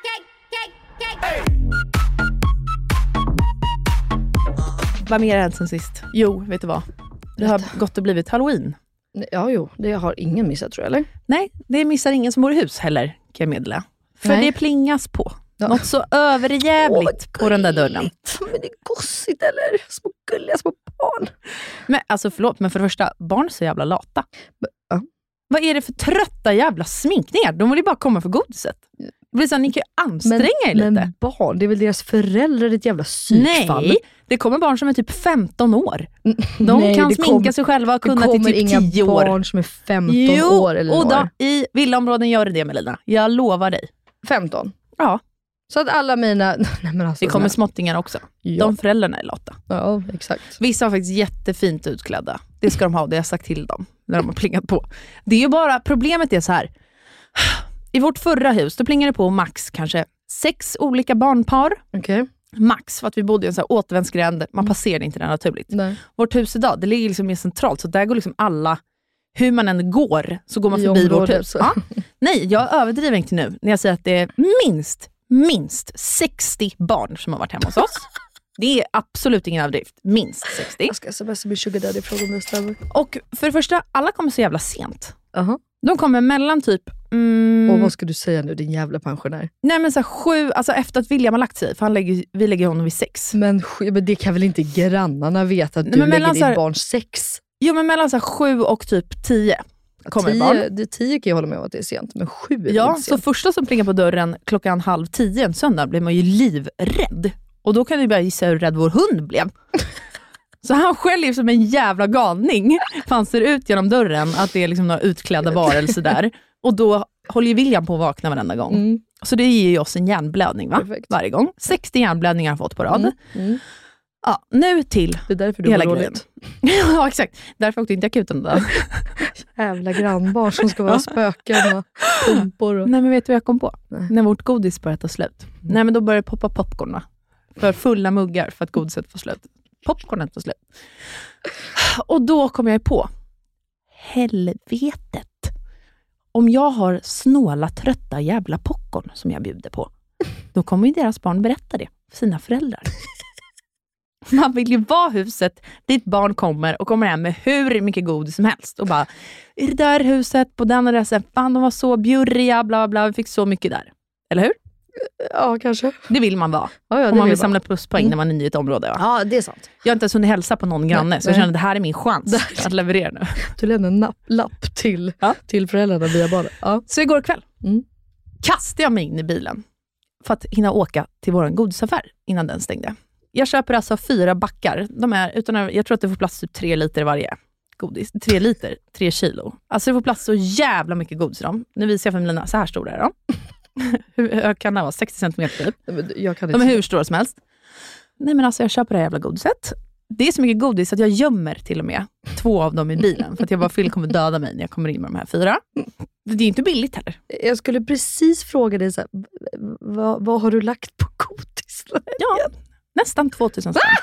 Vad mer än sen sist? Jo, vet du vad? Det har gått och blivit Halloween. Ja, jo. Det har ingen missat, tror jag, eller? Nej, det missar ingen som bor i hus heller, kan jag meddela. För Nej. det plingas på. Ja. Något så överjävligt Åh, på den där dörren. Men det är gossigt, eller? Små gulliga små barn. Men alltså förlåt, men för det första, barn är så jävla lata. Ja. Vad är det för trötta jävla sminkningar? De vill ju bara komma för godiset. Det blir så här, ni kan ju anstränga er lite. Men barn, det är väl deras föräldrar, ett jävla psykfall. Nej, det kommer barn som är typ femton år. De Nej, kan det sminka kom, sig själva och det kunna till kommer typ inga tio år. barn som är femton jo, år eller och då, år. i villaområden gör det det, Melina. Jag lovar dig. femton? Ja. Så att alla mina... Nej, men alltså, Det kommer nej. småttingar också. Ja. De föräldrarna är lata. Ja, exakt. Vissa har faktiskt jättefint utklädda. Det ska de ha, det har jag sagt till dem när de har plingat på. Det är ju bara, problemet är så här. I vårt förra hus, då plingade det på max kanske sex olika barnpar. Okej. Max, för att vi bodde i en så här återvändsgränd. Man passerade inte det naturligt. Nej. Vårt hus idag, det ligger liksom mer centralt. Så där går liksom alla, hur man än går, så går man I förbi vårt området, hus. så. Ja. Nej, jag överdriver inte nu när jag säger att det är minst, minst sextio barn som har varit hemma hos oss. Det är absolut ingen överdrift. Minst sextio. Jag ska smsa min sugar daddy fråga om det stämmer. Och för det första, alla kommer så jävla sent. Aha. De kommer mellan typ... Mm, Och vad ska du säga nu, din jävla pensionär? nej men så här, sju, alltså efter att William har lagt sig. För han lägger, vi lägger honom vid sex. Men, sk- men det kan väl inte grannarna veta att Nej, du men lägger mellan ditt så här- barn sex? Jo men mellan så här, sju och typ tio kommer tio, barn. det, tio kan jag hålla med om att det är sent, men sju är väl Ja, inte så sent. första som plingar på dörren klockan halv tio en söndag blir man ju livrädd. Och då kan du bara gissa hur rädd vår hund blev. Så han skäljer som en jävla galning. För han ser ut genom dörren att det är liksom några utklädda varelser där. Och då håller ju William på att vakna varenda gång. Mm. Så det ger ju oss en hjärnblödning va? Perfekt. Varje gång. sextio hjärnblödningar har jag fått på rad. Mm. Mm. Ja, nu till Det är därför du hela mår grejen. dåligt. Ja, exakt. Därför åkte inte akuten då. Jävla grannbarn som ska vara spöken och pumpor. Och... Nej, men vet du vad jag kom på? Nej. När vårt godis började ta slut. Mm. Nej, men då började det poppa popcorn va? För fulla muggar för att godiset får slut. Popcornen tar slut. Och då kom jag på. Helvetet. Om jag har snåla, trötta jävla popcorn som jag bjuder på. Då kommer ju deras barn berätta det för sina föräldrar. Man vill ju vara huset dit barn kommer och kommer hem med hur mycket godis som helst. Och bara, i det där huset, på den och där, fan de var så bjurriga, bla bla, vi fick så mycket där. Eller hur? Ja, kanske. Det vill man vara. Ja, ja, Om man vill man. samla pluspoäng Mm. när man är ny i ett område. Ja. Ja, det är sant. Jag har inte ens hunnit hälsa på någon granne, Nej, så jag nej. känner att det här är min chans Nej. att leverera nu. Du lämnar en napp, lapp till, Ja. till föräldrarna via barnet. Ja. Så igår kväll Mm. kastade jag mig in i bilen för att hinna åka till vår godisaffär innan den stängde. Jag köper alltså fyra backar. De är, utan att, jag tror att det får plats typ tre liter i varje godis. Tre liter, tre kilo. Alltså det får plats så jävla mycket godis i dem. Nu visar jag för Melina, så här stora är de. Hur hög kan det vara? sextio centimeter typ. Nej, men jag kan De inte. är hur stora som helst. Nej men alltså jag köper det här jävla godiset. Det är så mycket godis att jag gömmer till och med två av dem i bilen. För att jag bara Phil kommer döda mig när jag kommer in med de här fyra. Det är inte billigt heller. Jag skulle precis fråga dig, så här, v- v- vad, vad har du lagt på godis? Ja, nästan tvåtusen spänn.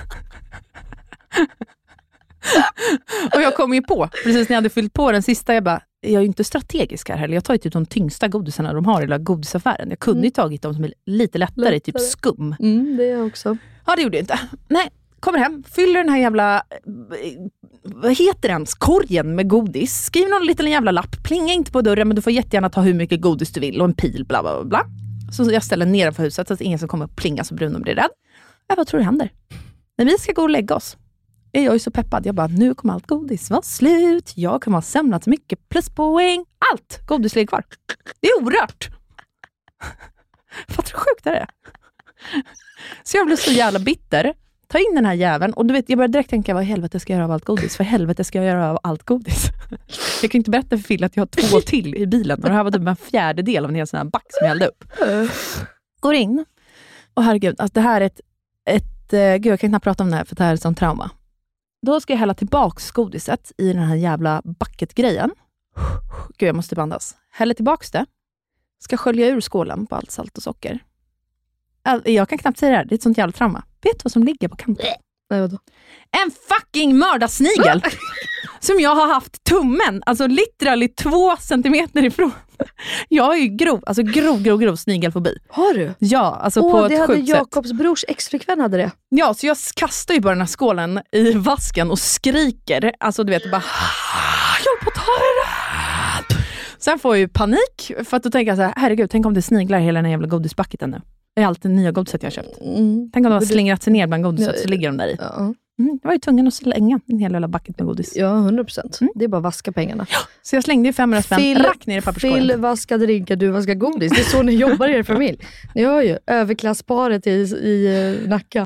Och jag kom ju på, precis när jag hade fyllt på den sista, jag bara, jag är ju inte strategisk här heller. Jag tar ju typ de tyngsta godisarna de har i hela godisaffären. Jag kunde ju tagit de som är lite lättare, Lättare. typ skum. Mm, det är jag också. Ja, det gjorde jag inte. Nej, kommer hem, fyller den här jävla, eh, vad heter den, korgen med godis. Skriv någon liten jävla lapp, plinga inte på dörren, men du får jättegärna ta hur mycket godis du vill och en pil, bla bla bla. Så jag ställer ner för huset så att ingen som kommer att plinga så Bruno blir rädd. Ja, vad tror du händer? När vi ska gå och lägga oss är jag ju så peppad. Jag bara, nu kommer allt godis vara slut. Jag kommer ha samlat mycket pluspoäng. Allt godis ligger kvar. Det är orört. Fattar du hur sjukt det är? Så jag blev så jävla bitter. Ta in den här jäveln. Och du vet, jag började direkt tänka, vad i helvete ska jag göra av allt godis? För helvete ska jag göra av allt godis? Jag kan inte berätta för Phil att jag har två till i bilen. Och det här var typ en fjärdedel av en hel sån här back som jag hällde upp. Går in. Och herregud, alltså det här är ett, ett uh, gud jag kan knappt prata om det här för det här är ett sånt trauma. Då ska jag hälla tillbaks godiset i den här jävla bucket-grejen. Gud, jag måste bandas. Häller tillbaks det. Ska skölja ur skålen på allt salt och socker. Jag kan knappt säga det här. Det är ett sånt jävla trauma. Vet du vad som ligger på kanten? Nej, vadå? En fucking mördarsnigel. Som jag har haft tummen. Alltså literally två centimeter ifrån. Jag är ju grov. Alltså grov, grov, grov snigelfobi. Har du? Ja, alltså Åh, på det ett hade sjukt sätt. Jakobs brors exflickvän hade det. Ja, så jag kastar ju bara den här skålen i vasken och skriker. Alltså du vet, bara jag håller på att ta det. Sen får jag ju panik. För att då tänker jag så här, herregud, tänk om det sniglar hela den här jävla godispacketen nu. Det är alltid nya godiset jag har köpt. Mm. Tänk om de har slingrat sig ner bland godiset Ja, så ligger de där i. Ja, Mm, jag var ju tvungen att slänga en hel jävla bucket med godis. ja hundra procent. Mm. Det är bara att vaska pengarna. Så jag slängde ju femhundra spänn rakt ner i papperskorgen. Phil vaskar drinkar, du vaskar godis. Det är så ni jobbar i er familj. Ni har ju överklassparet i, i uh, Nacka.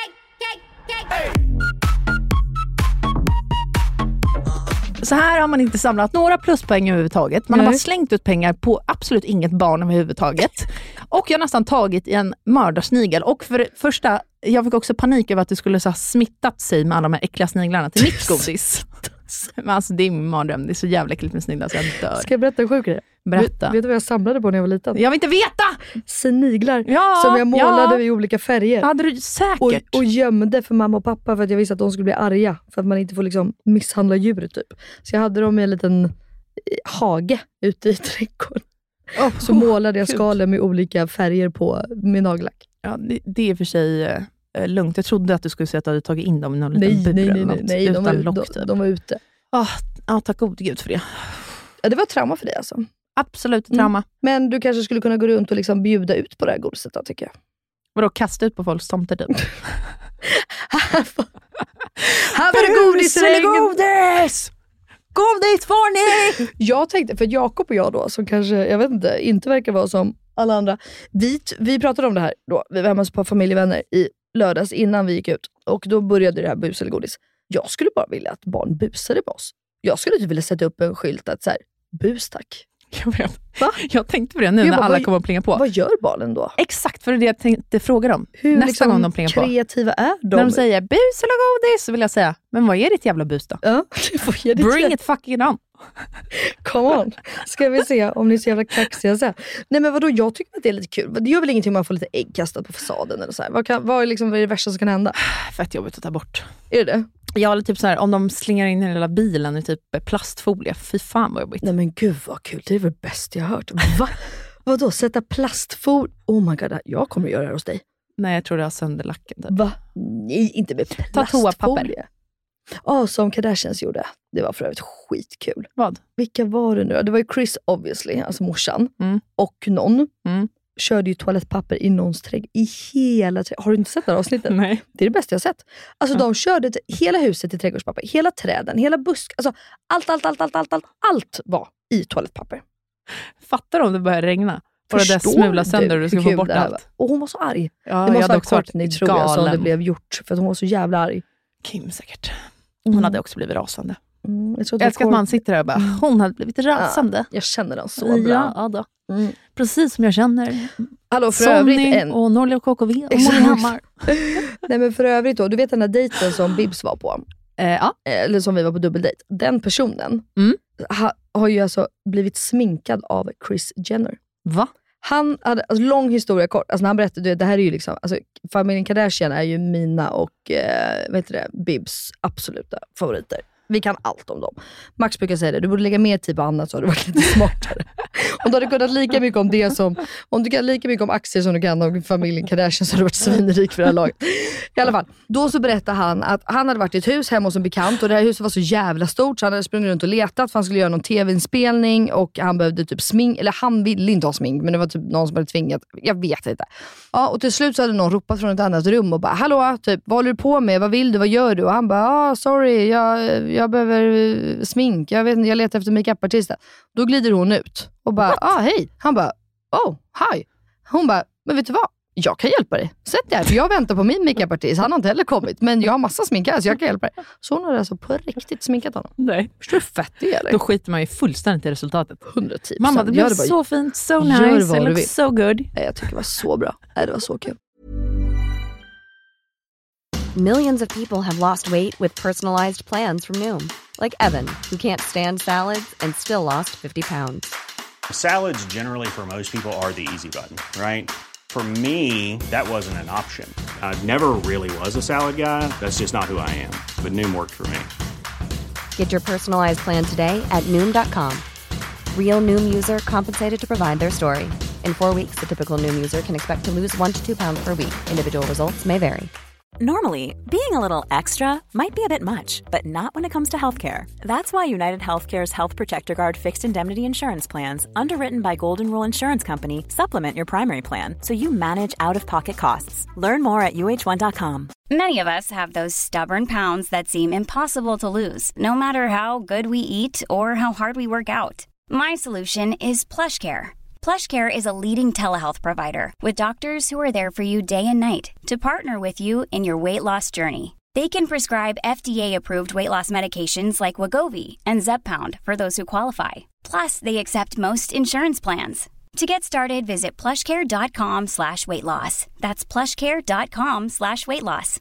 Så här har man inte samlat några pluspoäng överhuvudtaget. Man Nej. har bara slängt ut pengar på absolut inget barn överhuvudtaget. Och jag har nästan tagit i en mördarsnigel. Och för det första, jag fick också panik över att det skulle så ha smittat sig med alla de här äckliga sniglarna till mitt godis. Men alltså det är min mardröm. Det är så jävla äckligt med sniglar så jag dör. Ska jag berätta en sjuk grej? Berätta. Vet, vet du vad jag samlade på när jag var liten? Jag vill inte veta! Sniglar. Ja, som jag målade ja. i olika färger. Hade du säkert? Och, och gömde för mamma och pappa för att jag visste att de skulle bli arga. För att man inte får liksom misshandla djur typ. Så jag hade dem i en liten eh, hage ute i trädgården. Oh, Så målade jag skalen med olika färger på med nagellack. Ja, det, det är för sig eh, lugnt. Jag trodde att du skulle säga att du hade tagit in dem i någon Nej, liten nej, bur nej, eller nej, något, nej. De, utan var, lock de, typ. de var ute. Ah, ja, tack gode gud för det. Ja, det var ett trauma för dig alltså. Absolut ett trauma. Mm. Men du kanske skulle kunna gå runt och liksom bjuda ut på det här godiset då, tycker jag. Vadå, kasta ut på folks tomter typ? Här var det godis i regn. godis! Godis får ni! Jag tänkte, för Jakob och jag då, som kanske, jag vet inte, inte verkar vara som alla andra. Vi, vi pratade om det här då, vi var hemma på familjevänner i lördags innan vi gick ut. Och då började det här bus eller godis. Jag skulle bara vilja att barn busade på oss. Jag skulle inte vilja sätta upp en skylt att så här, bus tack. Jag vet. Va? Jag tänkte på det nu Jag när bara, alla vad- kommer att plinga på. Vad gör barnen då? Exakt, för det är det jag tänkte fråga dem. Hur Nästa liksom gång de plingar på. kreativa är de? När de säger bus eller godis så vill jag säga, men vad är ditt jävla bus då? Ja, du får ge det Bring till- it fucking on. Come on. Ska vi se om ni är så jävla kaxiga så här. Nej men vadå, jag tycker att det är lite kul. Det gör väl ingenting om man får lite ägg kastat på fasaden eller så här. Vad, kan, vad, är liksom, vad är det värsta som kan hända? Fett jobbigt att ta bort. Är det det? Ja, eller typ så här, om de slingar in i den lilla bilen i typ plastfolie. Fy fan vad jobbigt. Nej men gud vad kul, det är väl bäst jag har hört. Va? Vadå, sätta plastfolie? Oh my god, jag kommer göra det här hos dig. Nej, jag tror det har sönder lacken. Typ. Va? Nej, inte med Ta toapapper. plastfolie. Ja, som Kardashians gjorde. Det var för övrigt skitkul. Vad? Vilka var det nu då? Det var ju Chris obviously, alltså morsan. Mm. Och någon. Mm. Körde ju toalettpapper i någons trädgård. I hela trädgården. Har du inte sett det här avsnittet? Nej. Det är det bästa jag har sett. Alltså Ja. de körde till hela huset i trädgårdspapper. Hela träden, hela busk. Alltså allt, allt, allt, allt, allt, allt, allt var i toalettpapper. Fattar om det börjar regna. Och det där Förstår smula sönder och du ska hur få kul bort det här var? allt. Och hon var så arg. Ja, det jag måste hade ha också varit Courtney, tror jag, som det galen. blev gjort. För att hon var så jävla arg. Kim säkert. Hon Mm. hade också blivit rasande. Mm, jag, tror att Jag älskar det att var man sitter där och bara, hon hade blivit rasande. Ja, jag känner den så bra. Ja, då. Mm. Precis som jag känner Hallå, för övrigt Sonny en... och Norli och K K V och Exakt. Molly Hammar. Nej men för övrigt då, du vet den där dejten som Bibs var på. Eh, ja. Eller som vi var på dubbeldejt. Den personen Mm. ha, har ju alltså blivit sminkad av Kris Jenner. Va? Han hade, alltså lång historia kort, alltså när han berättade, du vet, det här är ju liksom, alltså familjen Kardashian är ju mina och eh, vad heter det, Bibs absoluta favoriter. Vi kan allt om dem. Max brukar säga det, du borde lägga mer tid på annat så har du varit lite smartare. Om du hade kunnat lika mycket om det som, om du kan lika mycket om aktier som du kan om familjen Kardashian så hade du varit svinrik för det här laget. I alla fall, då så berättade han att han hade varit i ett hus hemma hos en bekant och det här huset var så jävla stort så han hade sprungit runt och letat för han skulle göra någon tv-inspelning och han behövde typ smink, eller han ville inte ha smink men det var typ någon som hade tvingat, jag vet inte. Ja, och till slut så hade någon ropat från ett annat rum och bara, hallå, typ, vad håller du på med? Vad vill du? Vad gör du? Och han bara, ah, sorry, jag, jag behöver eh, smink. Jag vet inte, jag letar efter makeupartisten. Då glider hon ut och bara, ah, hej. Han bara, oh, hi. Hon bara, men vet du vad? Jag kan hjälpa dig. Sätt dig här, för jag väntar på min makeupartist. Han har inte heller kommit, men jag har massa smink här så jag kan hjälpa dig. Så hon har alltså på riktigt sminkat honom. Nej. Förstår du hur fett det är? Eller? Då skiter man ju fullständigt i resultatet. hundratio procent. Mamma, det Gör blev bara- så fint, so Gör nice, vad it du looks vill. so good. Nej, jag tycker det var så bra. Nej, det var så kul. Millions of people have lost weight with personalized plans from Noom. Like Evan, who can't stand salads and still lost fifty pounds. Salads generally for most people are the easy button, right? For me, that wasn't an option. I never really was a salad guy. That's just not who I am. But Noom worked for me. Get your personalized plan today at Noom dot com. Real Noom user compensated to provide their story. In four weeks, the typical Noom user can expect to lose one to two pounds per week. Individual results may vary. Normally, being a little extra might be a bit much, but not when it comes to healthcare. That's why United Healthcare's Health Protector Guard fixed indemnity insurance plans, underwritten by Golden Rule Insurance Company, supplement your primary plan so you manage out-of-pocket costs. Learn more at U H one dot com. Many of us have those stubborn pounds that seem impossible to lose, no matter how good we eat or how hard we work out. My solution is PlushCare. PlushCare is a leading telehealth provider with doctors who are there for you day and night to partner with you in your weight loss journey. They can prescribe F D A-approved weight loss medications like Wegovy and Zepbound for those who qualify. Plus, they accept most insurance plans. To get started, visit plushcare.com slash weight loss. That's plushcare.com slash weight loss.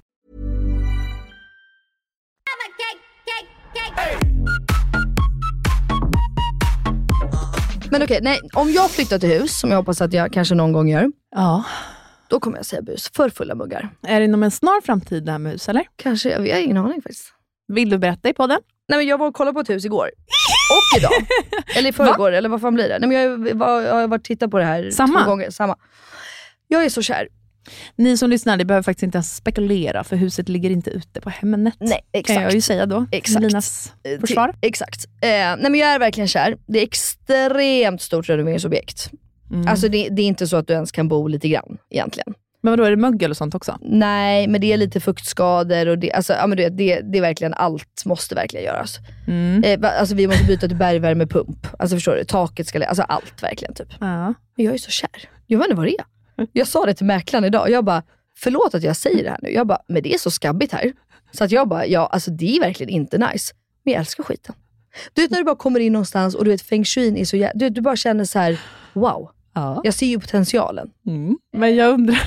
Men okej, nej, om jag flyttar till hus, som jag hoppas att jag kanske någon gång gör, Ja. då kommer jag säga bus för fulla muggar. Är det inom en snar framtid det här med hus, eller? Kanske, jag har ingen aning faktiskt. Vill du berätta i podden? Nej, men jag var och kollade på ett hus igår. Och idag. Eller i förrgår, eller vad fan blir det? Nej, men jag, var, jag har varit och tittat på det här Samma? två gånger. Samma. Jag är så kär. Ni som lyssnar, ni behöver faktiskt inte ens spekulera, för huset ligger inte ute på Hemnet. Nej, exakt. Kan jag ju säga då. Exakt. Linas försvar. Till, exakt. Eh, nej, men jag är verkligen kär. Det är extremt stort renoveringsobjekt. Mm. Alltså det, det är inte så att du ens kan bo lite grann egentligen. Men vadå, är det mögel och sånt också? Nej, men det är lite fuktskador och det, alltså, ja, men det, det, det är verkligen, allt måste verkligen göras. Mm. Eh, alltså vi måste byta till bergvärmepump. Alltså förstår du, taket ska, alltså allt verkligen typ. Ja. Men jag är så kär. Jag vet inte vad det är. Jag sa det till mäklaren idag. Jag bara, förlåt att jag säger det här nu. Jag bara, men det är så skabbigt här. Så att jag bara, ja alltså det är verkligen inte nice. Men jag älskar skiten. Du vet när du bara kommer in någonstans och du vet feng shuin är så jä- du, du bara känner så här: wow. Ja. Jag ser ju potentialen. Mm. Men jag undrar,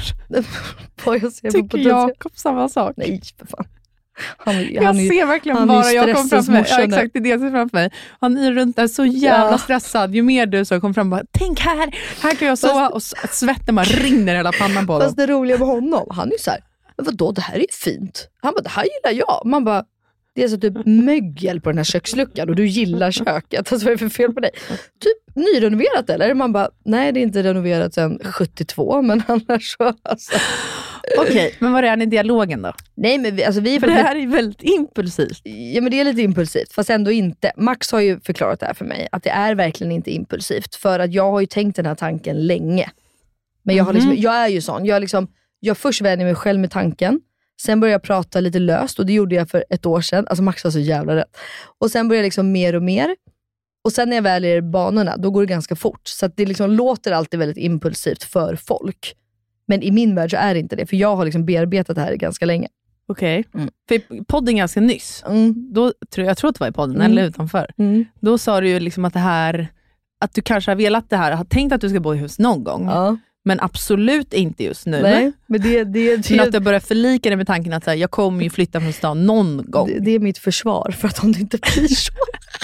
Vad jag ser på tycker potential. Jakob samma sak? Nej för fan. Han, han, Jag han är, ser verkligen han är bara jag kom stressens framför mig. morsa Ja, nu. exakt, det är det jag ser framför mig. Han är runt där så jävla Ja. stressad. Ju mer du så kom fram bara, tänk här, här kan jag sova. Och s- svetten bara rinner i hela pannan på honom. Fast det roliga med honom, han är ju så här: men vadå, det här är ju fint. Han bara, det här gillar jag. Man bara, det är så typ mögel på den här köksluckan och du gillar köket. Alltså vad är det för fel på dig? Typ nyrenoverat eller? Man bara, nej det är inte renoverat sedan sjuttiotvå, men annars så alltså. Okej, men vad är ni i dialogen då? Nej men vi, alltså vi är För det här är väldigt impulsivt. Ja men det är lite impulsivt, fast ändå inte. Max har ju förklarat det här för mig, att det är verkligen inte impulsivt. För att jag har ju tänkt den här tanken länge. Men jag, har liksom, jag är ju sån, jag, liksom, jag först vänjer mig själv med tanken. Sen började jag prata lite löst, och det gjorde jag för ett år sedan. Alltså Max var så jävla rätt. Och sen började jag liksom mer och mer. Och sen när jag väljer banorna, då går det ganska fort. Så att det liksom låter alltid väldigt impulsivt för folk. Men i min värld så är det inte det. För jag har liksom bearbetat det här ganska länge. Okej, Mm. för podden ganska nyss. Mm. Då, tror- jag tror att det var i podden, Mm. eller utanför. Mm. Då sa du ju liksom att det här, att du kanske har velat det här, har tänkt att du ska bo i hus någon gång. Ja. Men absolut inte just nu. Nej, men det, det, det, Men att du börjar förlika dig med tanken att så här, jag kommer ju flytta från stan någon gång. det, det är mitt försvar för att om det inte blir så.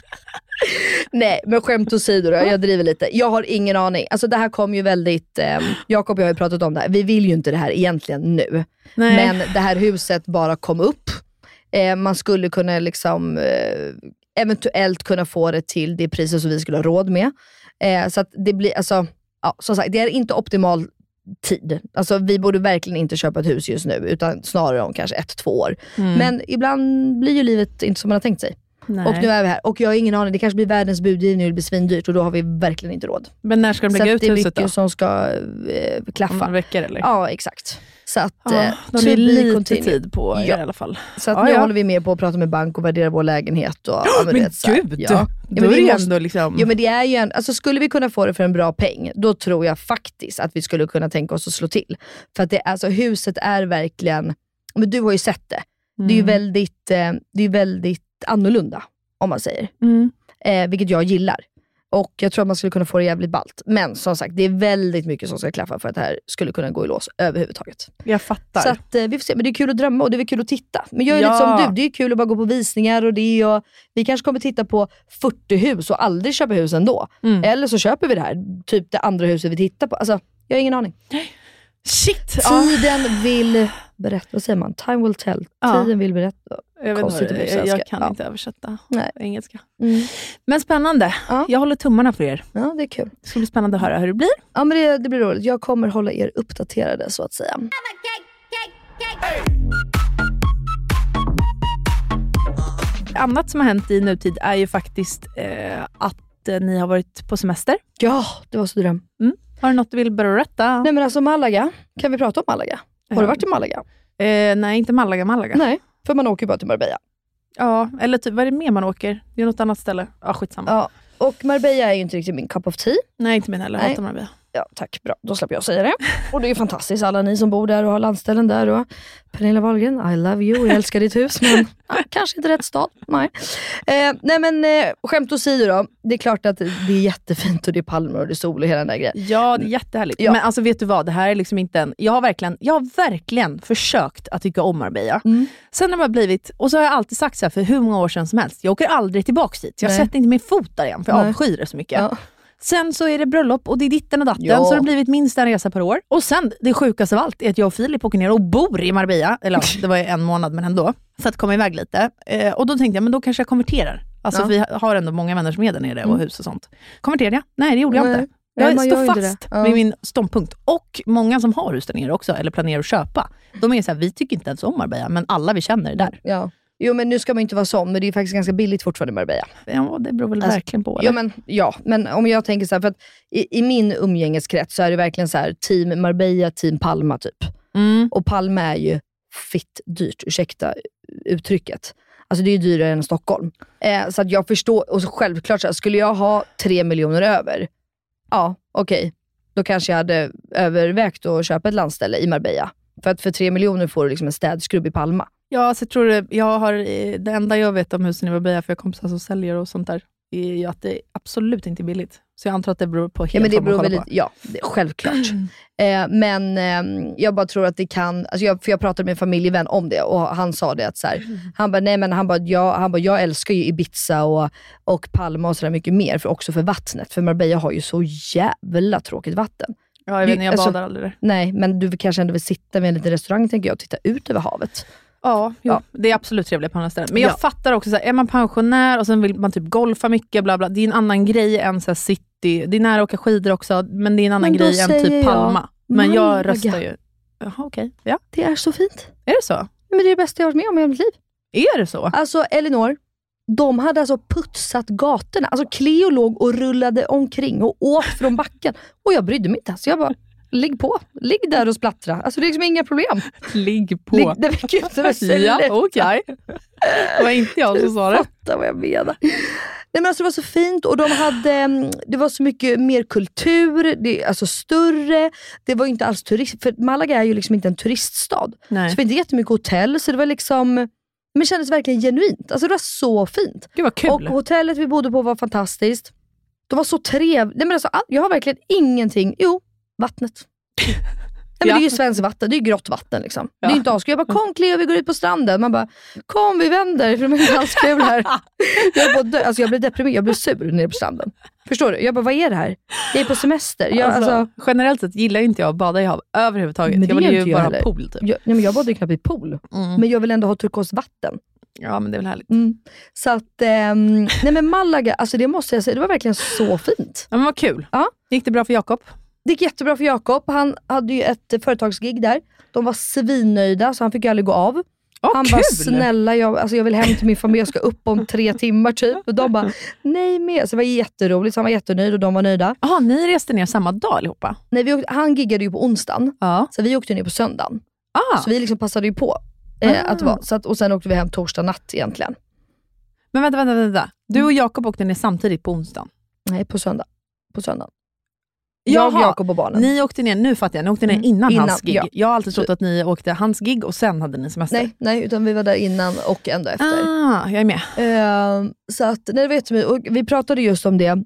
Nej, men skämt åsido då, jag driver lite. Jag har ingen aning. Alltså det här kom ju väldigt, eh, Jakob och jag har ju pratat om det här. Vi vill ju inte det här egentligen nu. Nej. Men det här huset bara kom upp. Eh, man skulle kunna liksom eh, eventuellt kunna få det till det priset som vi skulle ha råd med. Eh, så att det blir, alltså, ja, som sagt, det är inte optimal tid. Alltså vi borde verkligen inte köpa ett hus just nu, utan snarare om kanske ett, två år. Mm. Men ibland blir ju livet inte som man har tänkt sig. Nej. Och nu är vi här. Och jag har ingen aning, det kanske blir världens budgivning och det blir svindyrt, och då har vi verkligen inte råd. Men när ska de Så lägga att ut det är huset mycket då? som ska eh, Om klaffa. några veckor eller? Ja, exakt. Så att Ja, eh, de to är be lite continued. tid på er Ja. i alla fall. Så att Ja, nu ja. håller vi med på att prata med bank och värdera vår lägenhet. Och, ja, Men du vet, så här. gud, Ja. då Ja, men är vi det ju måste- ändå liksom... Jo men det är ju en, alltså skulle vi kunna få det för en bra peng, då tror jag faktiskt att vi skulle kunna tänka oss att slå till. För att det, alltså, huset är verkligen, men du har ju sett det. Det är ju Mm. väldigt, eh, det är väldigt annorlunda, om man säger. Mm. Eh, vilket jag gillar. Och jag tror att man skulle kunna få det jävligt ballt. Men som sagt, det är väldigt mycket som ska klaffa för att det här skulle kunna gå i lås överhuvudtaget. Jag fattar. Så att, eh, vi får se. Men det är kul att drömma och det är kul att titta. Men jag är Ja. lite som du, det är kul att bara gå på visningar och det och vi kanske kommer titta på fyrtio hus och aldrig köpa hus ändå. Mm. Eller så köper vi det här, typ det andra huset vi tittar på. Alltså, jag har ingen aning. Shit! Tiden vill berätta, vad säger man? Time will tell. Ja. Tiden vill berätta. Jag, vet Konstigt inte, att bli jag, jag svenska. kan Ja. inte översätta Nej. engelska. Mm. Men spännande. Ja. Jag håller tummarna för er. Ja, det är kul. Det ska bli spännande att höra hur det blir. Ja, men det, det blir roligt. Jag kommer hålla er uppdaterade så att säga. Annat som har hänt i nutid är ju faktiskt eh, att eh, ni har varit på semester. Ja, det var så dröm. Mm. Har du något du vill berätta? Nej men alltså Malaga, kan vi prata om Malaga? Har Ja. du varit i Malaga? Eh, nej, inte Malaga, Malaga. Nej, för man åker ju bara till Marbella. Ja, eller typ, vad är det mer man åker? Det är något annat ställe. Ja, skitsamma. Ja, och Marbella är ju inte riktigt min cup of tea. Nej, inte min heller. Nej. Hatar Marbella. Ja, tack. Bra. Då släpper jag säga det. Och det är ju fantastiskt, alla ni som bor där och har landställen där. Och Pernilla Wahlgren, I love you. Jag älskar ditt hus, men ja, kanske inte rätt stad. Nej, eh, nej men eh, skämt åsido då. Det är klart att det är jättefint och det är palmer och det är sol och hela den där grejen. Ja, det är jättehärligt. Ja. Men alltså vet du vad, det här är liksom inte en... Jag har verkligen, jag har verkligen försökt att tycka om Marbella. Mm. Sen har jag blivit, och så har jag alltid sagt så här för hur många år sedan som helst. Jag åker aldrig tillbaka dit. Jag Nej. sätter inte min fot där igen, för jag Nej. avskyr det så mycket. Ja. Sen så är det bröllop och det är ditten och datten. Ja. Så har det blivit minst en resa per år. Och sen, det sjukaste av allt är att jag och Filip åker ner och bor i Marbella. Eller ja, det var ju en månad men ändå. För att komma iväg lite. Eh, och då tänkte jag, men då kanske jag konverterar. Alltså Ja. vi har ändå många vänner som är där nere och Mm. hus och sånt. Konverterade jag? Nej, det gjorde jag Nej. inte. Nej, Jag man står gör ju inte fast det. Ja. med min ståndpunkt. Och många som har hus där nere också, eller planerar att köpa. De är så här, vi tycker inte ens om Marbella, men alla vi känner är där. Ja. Jo men nu ska man inte vara sån, men det är faktiskt ganska billigt fortfarande i Marbella. Ja, det beror väl Alltså, verkligen på. Ja eller? men, ja, men om jag tänker så här, för att i, i min umgängeskrets så är det verkligen så här team Marbella, team Palma typ. Mm. Och Palma är ju fitt dyrt, ursäkta uttrycket. Alltså det är ju dyrare än Stockholm. Eh, så att jag förstår, och så självklart så här, skulle jag ha tre miljoner över, ja okej, okay, då kanske jag hade övervägt att köpa ett landställe i Marbella. För att för tre miljoner får du liksom en städskrubb i Palma. Ja, så jag tror det, jag har, det enda jag vet om husen i Marbella, för jag har kompisar som säljer och sånt där, är ju att det absolut inte är billigt. Så jag antar att det beror på helt Ja, men det vad man beror kollar väldigt, på. ja, det, självklart. eh, men eh, jag bara tror att det kan, alltså jag, för jag pratade med en familjevän om det och han sa det att så här, han bara, nej men han bara, jag, han bara, jag älskar ju Ibiza och, och Palma och sådär mycket mer, för också för vattnet. För Marbella har ju så jävla tråkigt vatten. Ja, jag vet inte, jag Alltså, badar aldrig där. Nej, men du kanske ändå vill sitta med en liten restaurang, tänker jag, och titta ut över havet. Ja, jo, Ja. det är absolut trevligt på andra ställen. Men jag Ja. fattar också, så här, är man pensionär och sen vill man typ golfa mycket, bla bla, det är en annan grej än så här city. Det är nära att åka skidor också, men det är en annan Men då grej än säger typ jag Palma. Men jag Malaga. röstar ju... Jaha, okej. Ja, Det är så fint. är det så? Men det är det bästa jag har varit med om i hela mitt liv. Är det så? Alltså Elinor, de hade alltså putsat gatorna. Alltså Cleo låg och rullade omkring och åt från backen. Och jag brydde mig inte. Så jag bara, ligg på. Ligg där och splattra. Alltså det är liksom inga problem. Ligg på. Ligg, nej men gud, det var så Ja, lätt. okej. Det var inte jag som sa det. Fatta vad jag menar. Nej, men alltså det var så fint och de hade, mm, det var så mycket mer kultur, det, alltså större. Det var inte alls turist, för Malaga är ju liksom inte en turiststad. Nej. Så det var inte jättemycket hotell, så det var liksom, men det kändes verkligen genuint. Alltså det var så fint. Gud vad kul. Och hotellet vi bodde på var fantastiskt. Det var så trevligt. Nej, men alltså, all- jag har verkligen ingenting. Jo, vattnet. Nej, men Ja. det är ju svenskt vatten, det är ju grått vatten liksom. Det är Ja. ju inte avskrivet. Jag bara, kom Cleo, vi går ut på stranden. Man bara, kom vi vänder, för de är ganska kul här. Jag, bara, dö- alltså, jag blev deprimerad, jag blev sur nere på stranden. Förstår du? Jag bara, vad är det här? Jag är på semester. Jag, alltså, alltså, generellt sett gillar ju inte jag att bada i hav överhuvudtaget. Men det Jag vill gör ju inte jag bara heller. ha pool typ. jag, nej, men jag badade ju knappt i pool. Mm. Men jag vill ändå ha turkost vatten. Ja, men det är väl härligt. Mm. Så att, ehm, nej men Malaga, alltså det måste jag säga, det var verkligen så fint. Ja, men vad kul. Ja. Gick det bra för Jakob? Det gick jättebra för Jakob. Han hade ju ett eh, företagsgig där. De var svinnöjda, så han fick ju aldrig gå av. Åh, Han kul! bara, snälla, jag, alltså jag vill hem till min familj, jag ska upp om tre timmar typ. Och de bara, nej med. Så det var jätteroligt, så han var jättenöjd och de var nöjda. Jaha, ni reste ner samma dag allihopa? Nej, vi åkte, han giggade ju på onsdagen, Ja. så vi åkte ner på söndagen. Ah. Så vi liksom passade ju på eh, Ah. att vara. Så att, och sen åkte vi hem torsdag natt egentligen. Men vänta, vänta, vänta. Du och Jakob åkte ner samtidigt på onsdagen? Nej, på söndag. På söndagen. Jag, Jaha, Jakob och barnen. Ni åkte ner, nu fattar jag, ni åkte ner Mm. innan, Innan, hans gig. ja. Jag har alltid trott att ni åkte hans gig och sen hade ni semester. Nej, nej, utan vi var där innan och ändå efter. Ah, jag är med. Eh, så att, nej, vet vi, och vi pratade just om det.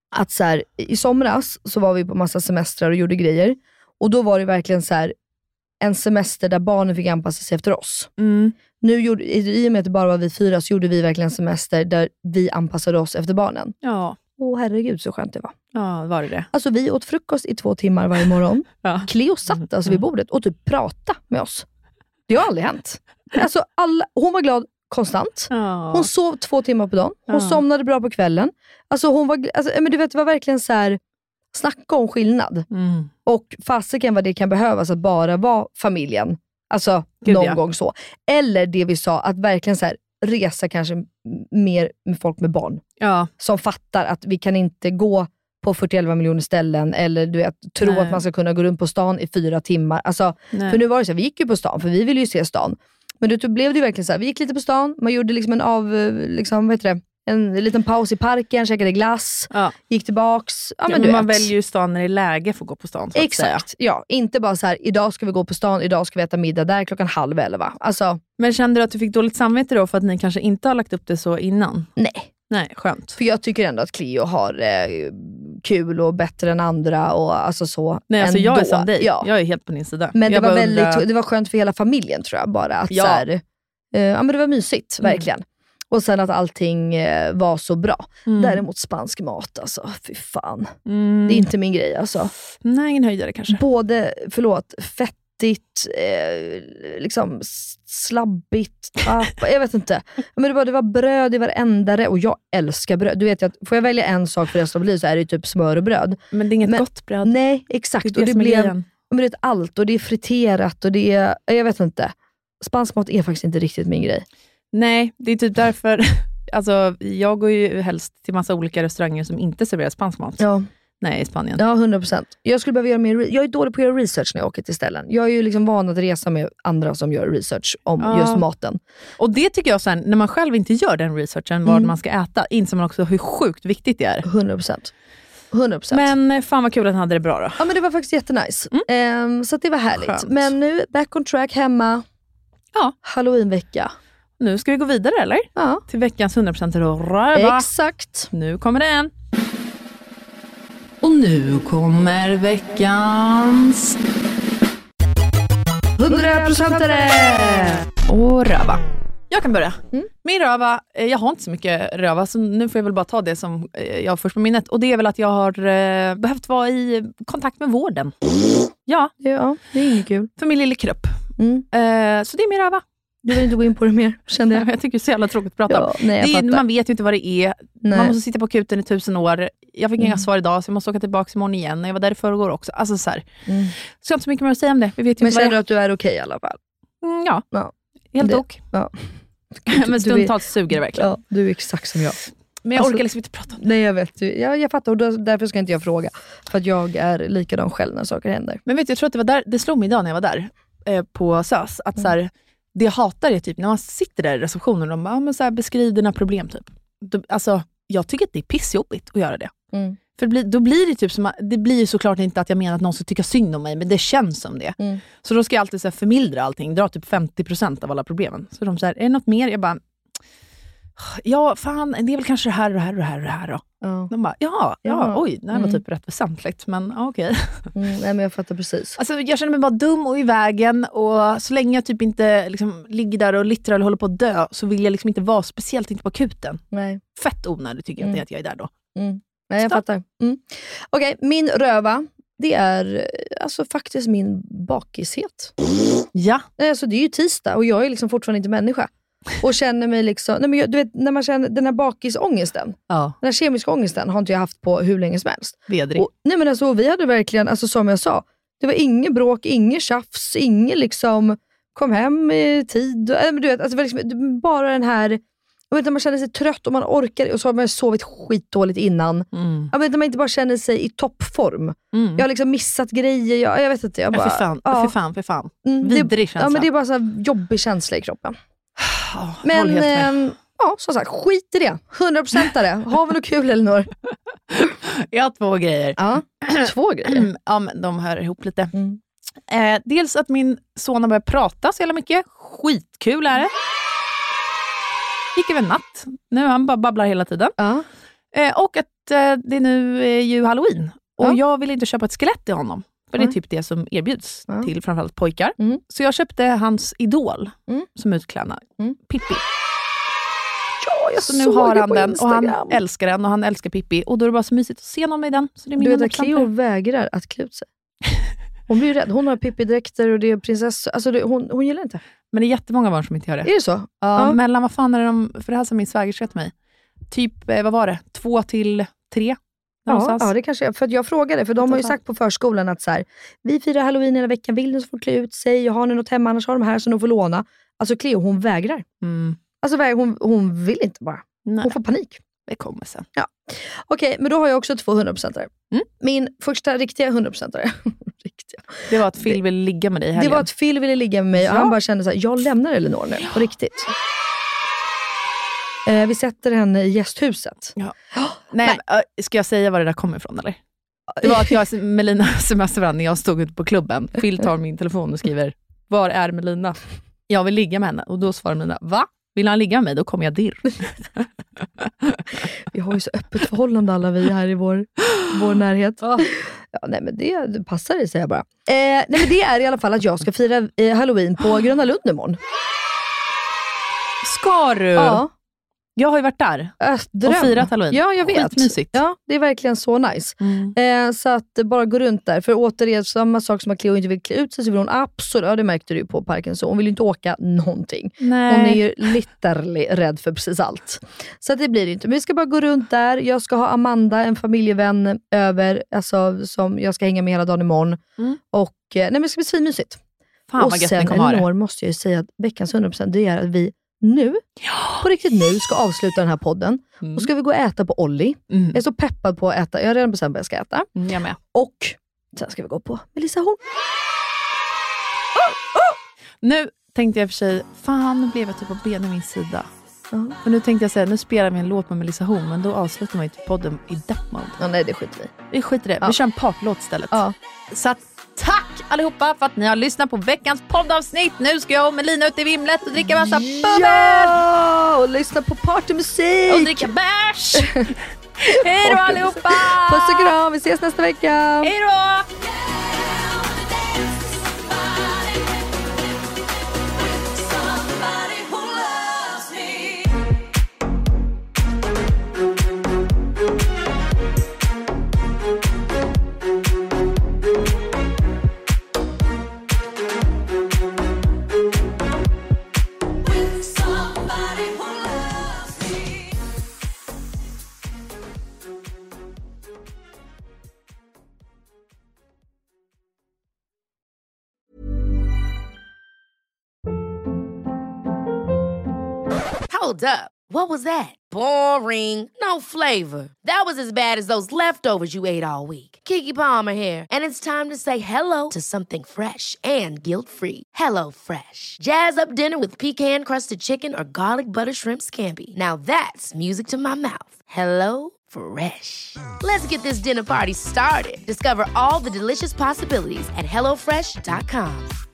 att så här, i somras så var vi på massa semestrar och gjorde grejer. Och då var det verkligen så här, en semester där barnen fick anpassa sig efter oss. Mm. Nu gjorde, i och med att det bara var vi fyra, så gjorde vi verkligen en semester där vi anpassade oss efter barnen. Ja. Åh herregud så skönt det var. Ja, var det det? Alltså vi åt frukost i två timmar varje morgon. Ja. Cleo satt alltså vid bordet och typ prata med oss. Det har aldrig hänt. Alltså alla, hon var glad konstant. Ja. Hon sov två timmar på dagen. Hon Ja. somnade bra på kvällen. Alltså hon var, alltså, men du vet, det var verkligen så här, snacka om skillnad. Mm. Och fasiken vad det kan behövas att bara vara familjen. Alltså Gud, någon ja. gång så. Eller det vi sa, att verkligen så här, resa kanske mer med folk med barn. Ja. Som fattar att vi kan inte gå på fyrtioelva miljoner ställen. Eller du vet, tro Nej. att man ska kunna gå runt på stan i fyra timmar. Alltså, Nej. för nu var det så här, vi gick ju på stan för vi ville ju se stan. Men då blev det ju verkligen så här, vi gick lite på stan. Man gjorde liksom en av, liksom, vad heter det? En liten paus i parken, käkade glass, Ja. gick tillbaks. Ja, men Ja, du man vet. väljer ju stan när det är läge för att gå på stan. Så att säga. Exakt, ja. Inte bara så här, idag ska vi gå på stan, idag ska vi äta middag där klockan halv elva. Alltså, Men kände du att du fick dåligt samvete då för att ni kanske inte har lagt upp det så innan? nej. Nej, skönt. För jag tycker ändå att Cleo har eh, kul och bättre än andra och alltså så. Nej, alltså ändå. jag är som dig. Ja. Jag är helt på din sida. Men det jag var, bara väldigt, undrar- det var skönt för hela familjen tror jag bara. Att Ja. så här, eh, ja, men det var mysigt, Mm. verkligen. Och sen att allting eh, var så bra. Mm. Däremot spansk mat, alltså fy fan. Mm. Det är inte min grej alltså. Nej, ingen höjdare kanske. Både, förlåt, fettigt, eh, liksom s- slabbigt, ah, jag vet inte. Men det var, det var bröd i varenda och jag älskar bröd. Du vet att får jag välja en sak för resten av livet så är det typ smör och bröd. Men det är inget Men- gott bröd. Nej, exakt. Det är det och det som är blev grejen. men det är allt och det är friterat och det är, jag vet inte. Spansk mat är faktiskt inte riktigt min grej. Nej, det är typ därför. Alltså, jag går ju helst till massa olika restauranger som inte serverar spansk mat. Ja, Nej, i Spanien. ja hundra procent. Jag skulle behöva göra mer, re- jag är dålig på att göra research när jag åker till ställen. Jag är ju liksom van att resa med andra som gör research om Ja. just maten. Och det tycker jag sen, när man själv inte gör den researchen, vad Mm. man ska äta, inser man också hur sjukt viktigt det är. hundra procent. hundra procent. Men eh, fan vad kul att han hade det bra då. Ja, men det var faktiskt jättenice. Ehm, så att det var härligt. Skönt. Men nu, back on track hemma. Ja. Halloweenvecka. Nu ska vi gå vidare eller? Ja, Till veckans hundra procent röva. exakt. Nu kommer den. Och nu kommer veckans hundra procentare! och röva. Jag kan börja. Mm. Min röva, eh, jag har inte så mycket röva, så nu får jag väl bara ta det som eh, jag har först på minnet. Och det är väl att jag har eh, behövt vara i kontakt med vården. Ja, Ja, det är inget kul. för min lille krupp. Mm. Eh, så det är min röva. Du vill inte gå in på det mer, kände jag. Jag tycker det är så jävla tråkigt att prata om. Ja, nej, jag Det är, fattar. man vet ju inte vad det är. Nej. Man måste sitta på akuten i tusen år. Jag fick Mm. inga svar idag, så jag måste åka tillbaka imorgon igen. Jag var där i förrgår också. Alltså så här. Mm. Så jag har inte så mycket mer att säga om det. Vi vet ju Men inte vad känner det du är. att du är okej i alla fall? Mm, ja, Ja. helt Det- ok. Ja. Men Du stundtals suger det verkligen. Ja, du är exakt som jag. Men jag Alltså- orkar liksom inte prata om det. Nej, jag vet. Du- Ja, jag fattar och då, därför ska inte jag fråga. För att jag är likadan själv när saker händer. Men vet du, jag tror att det var där, det slog mig idag när jag var där eh, på S Ö S, att så här, det jag hatar är typ när man sitter där i receptionen och de bara, ah, men så här, beskriv dina problem typ. Då, alltså, jag tycker att det är pissjobbigt att göra det. Mm. För det blir, då blir det typ som, att- det blir ju såklart inte att jag menar att någon ska tycka synd om mig, men det känns som det. Mm. Så då ska jag alltid så här, förmildra allting, dra typ femtio procent av alla problemen. Så de säger, är det något mer? Jag bara, ja fan, det är väl kanske det här och det här och det här och det här då. Ja. De bara, ja, ja, Ja. oj, det här var Mm. typ rätt väsentligt, men ja, okej. Mm, nej, men jag fattar precis. Alltså, jag känner mig bara dum och i vägen, och så länge jag typ inte liksom, ligger där och littrar eller håller på att dö, så vill jag liksom inte vara, speciellt inte på akuten. Nej. Fett onödigt tycker jag Mm. att det är att jag är där då. Mm. Nej, jag Stopp. fattar. Mm. Okej, min röva, det är eh, alltså faktiskt min bakishet. Ja. Nej, alltså, det är ju tisdag och jag är liksom fortfarande inte människa. Och känner mig liksom, nej, men jag, du vet, när man känner den här bakisångesten, Ja, den här kemiska ångesten har inte jag haft på hur länge som helst. vedrig. Och, nej men alltså, vi hade verkligen, alltså, som jag sa, det var inget bråk, inget tjafs, inget liksom kom hem i tid. Äh, men du vet, alltså, det var liksom, det, bara den här, jag vet, när man känner sig trött och man orkar, och så har man sovit skitdåligt innan. Mm. Jag vet, när man inte bara känner sig i toppform. Mm. Jag har liksom missat grejer, jag, jag vet inte. Jag Ja, bara, för fan, ja. för fan, för fan. Mm, det- Vidrig känsla. Ja, men det är bara så här jobbig känsla i kroppen. Oh, håller Men helt med. ehm, ja, som sagt, skit i det. hundra procent är det. Ha väl något kul, Elinor. Jag har två grejer. Ja, två grejer. Ja, men de hör ihop lite. Mm. Eh, dels att min son har börjat prata så jävla mycket. Skitkul är det. Gick över natt. Nu han bara babblar hela tiden. Ja. Eh, och att eh, det nu är ju Halloween. Och Ja. jag vill inte köpa ett skelett till honom. För det är Mm. typ det som erbjuds Ja. till framförallt pojkar. Mm. Så jag köpte hans idol Mm. som utklädnad. Mm. Pippi. Ja, jag Så nu såg har det han på den och Instagram. han älskar den och han älskar Pippi. Och då är det bara så mysigt att se någon med den. Så det är min Du vet att nummerklamper. Cleo vägrar att klä ut sig. Hon blir ju rädd. Hon har Pippi-dräkter och det är prinsessor. Alltså det, hon, hon gillar inte. Men det är jättemånga barn som inte gör det. Är det så? Ja, Ja. mellan, vad fan är det de, för det här som min svägerska till mig. Typ, eh, vad var det? Två till tre? Ja, Någonstans. ja, det kanske är. För att jag frågade, för de har ju sagt på förskolan att så här, vi firar Halloween hela veckan, vill ni så får klä ut sig, och har ni något hemma, annars har de här så de får låna. Alltså Cleo, hon vägrar. Mm. Alltså väg- hon, hon vill inte bara. Nej, Hon får panik. det kommer sen. Okej, men då har jag också två hundra procentare. Mm. Min första riktiga hundra procentare. riktiga. Det var att Phil ville ligga med dig i Det helgen. var att Phil ville ligga med mig och Ja. han bara kände så här, jag lämnar Elinor nu, på riktigt. Eh, vi sätter henne i gästhuset. Ja. Nej, Nej. Ska jag säga var det där kommer ifrån eller? Det var att jag och Melina smsade varandra när jag stod ute på klubben. Phil tar min telefon och skriver, var är Melina? Jag vill ligga med henne. Och då svarar Melina, va? Vill han ligga med mig? Då kommer jag dirr. Vi har ju så öppet förhållande alla vi här i vår, vår närhet. Ja, nej men det, det passar i, säger jag bara. Eh, nej men det är i alla fall att jag ska fira eh, Halloween på Gröna Lund imorgon. Ska du? Ja. Jag har ju varit där. Äh, dröm. Och firat Halloween. Ja, jag vet. Skitmysigt. Ja, det är verkligen så nice. Mm. Eh, så att bara gå runt där. För återigen, samma sak som att Cleo inte vill klä ut sig, så vill hon absolut, ja det märkte du ju på parken, så hon vill ju inte åka någonting. Nej. Hon är ju literally rädd för precis allt. Så att det blir det inte. Men vi ska bara gå runt där. Jag ska ha Amanda, en familjevän, över, alltså, som jag ska hänga med hela dagen imorgon. Mm. Och, eh, nej men det ska bli svinmysigt. Fan Och vad gött sen, ni kommer ha Elinor, det. måste jag ju säga att veckans hundra procent, det är att vi nu, på riktigt nu, ska avsluta den här podden. Mm. Då ska vi gå och äta på Olli. Mm. Jag är så peppad på att äta. Jag har redan bestämt vad jag ska äta. Mm, jag med. Och sen ska vi gå på Melissa Horn. Nu tänkte jag för sig, fan nu blev jag typ på Benjamins sida. Uh-huh. Och nu tänkte jag säga, nu spelar vi en låt med Melissa Horn, men då avslutar man ju podden i death mode. Ja, nej, det skiter vi. Vi skiter i det. Ja. Vi kör en partlåt istället. Ja. Så att, tack allihopa för att ni har lyssnat på veckans poddavsnitt. Nu ska jag och Melina ut i vimlet och dricka massa bubbel. Ja! Och lyssna på partymusik. Och dricka bärs. Hej då allihopa. Puss och kram. Vi ses nästa vecka. Hej då. Hold up. What was that? Boring. No flavor. That was as bad as those leftovers you ate all week. Keke Palmer here, and it's time to say hello to something fresh and guilt-free. Hello Fresh. Jazz up dinner with pecan-crusted chicken or garlic butter shrimp scampi. Now that's music to my mouth. Hello Fresh. Let's get this dinner party started. Discover all the delicious possibilities at hello fresh dot com.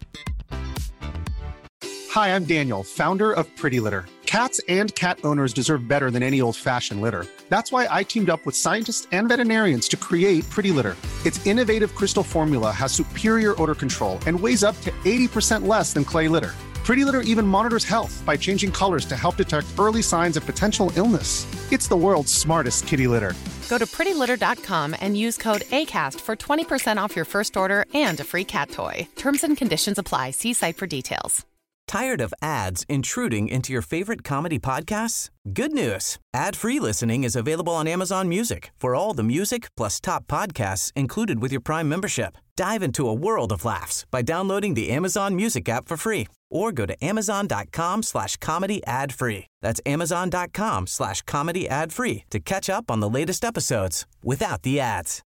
Hi, I'm Daniel, founder of Pretty Litter. Cats and cat owners deserve better than any old-fashioned litter. That's why I teamed up with scientists and veterinarians to create Pretty Litter. Its innovative crystal formula has superior odor control and weighs up to eighty percent less than clay litter. Pretty Litter even monitors health by changing colors to help detect early signs of potential illness. It's the world's smartest kitty litter. Go to pretty litter dot com and use code ACAST for twenty percent off your first order and a free cat toy. Terms and conditions apply. See site for details. Tired of ads intruding into your favorite comedy podcasts? Good news. Ad-free listening is available on Amazon Music for all the music plus top podcasts included with your Prime membership. Dive into a world of laughs by downloading the Amazon Music app for free or go to amazon.com slash comedy ad free. That's amazon.com slash comedy ad free to catch up on the latest episodes without the ads.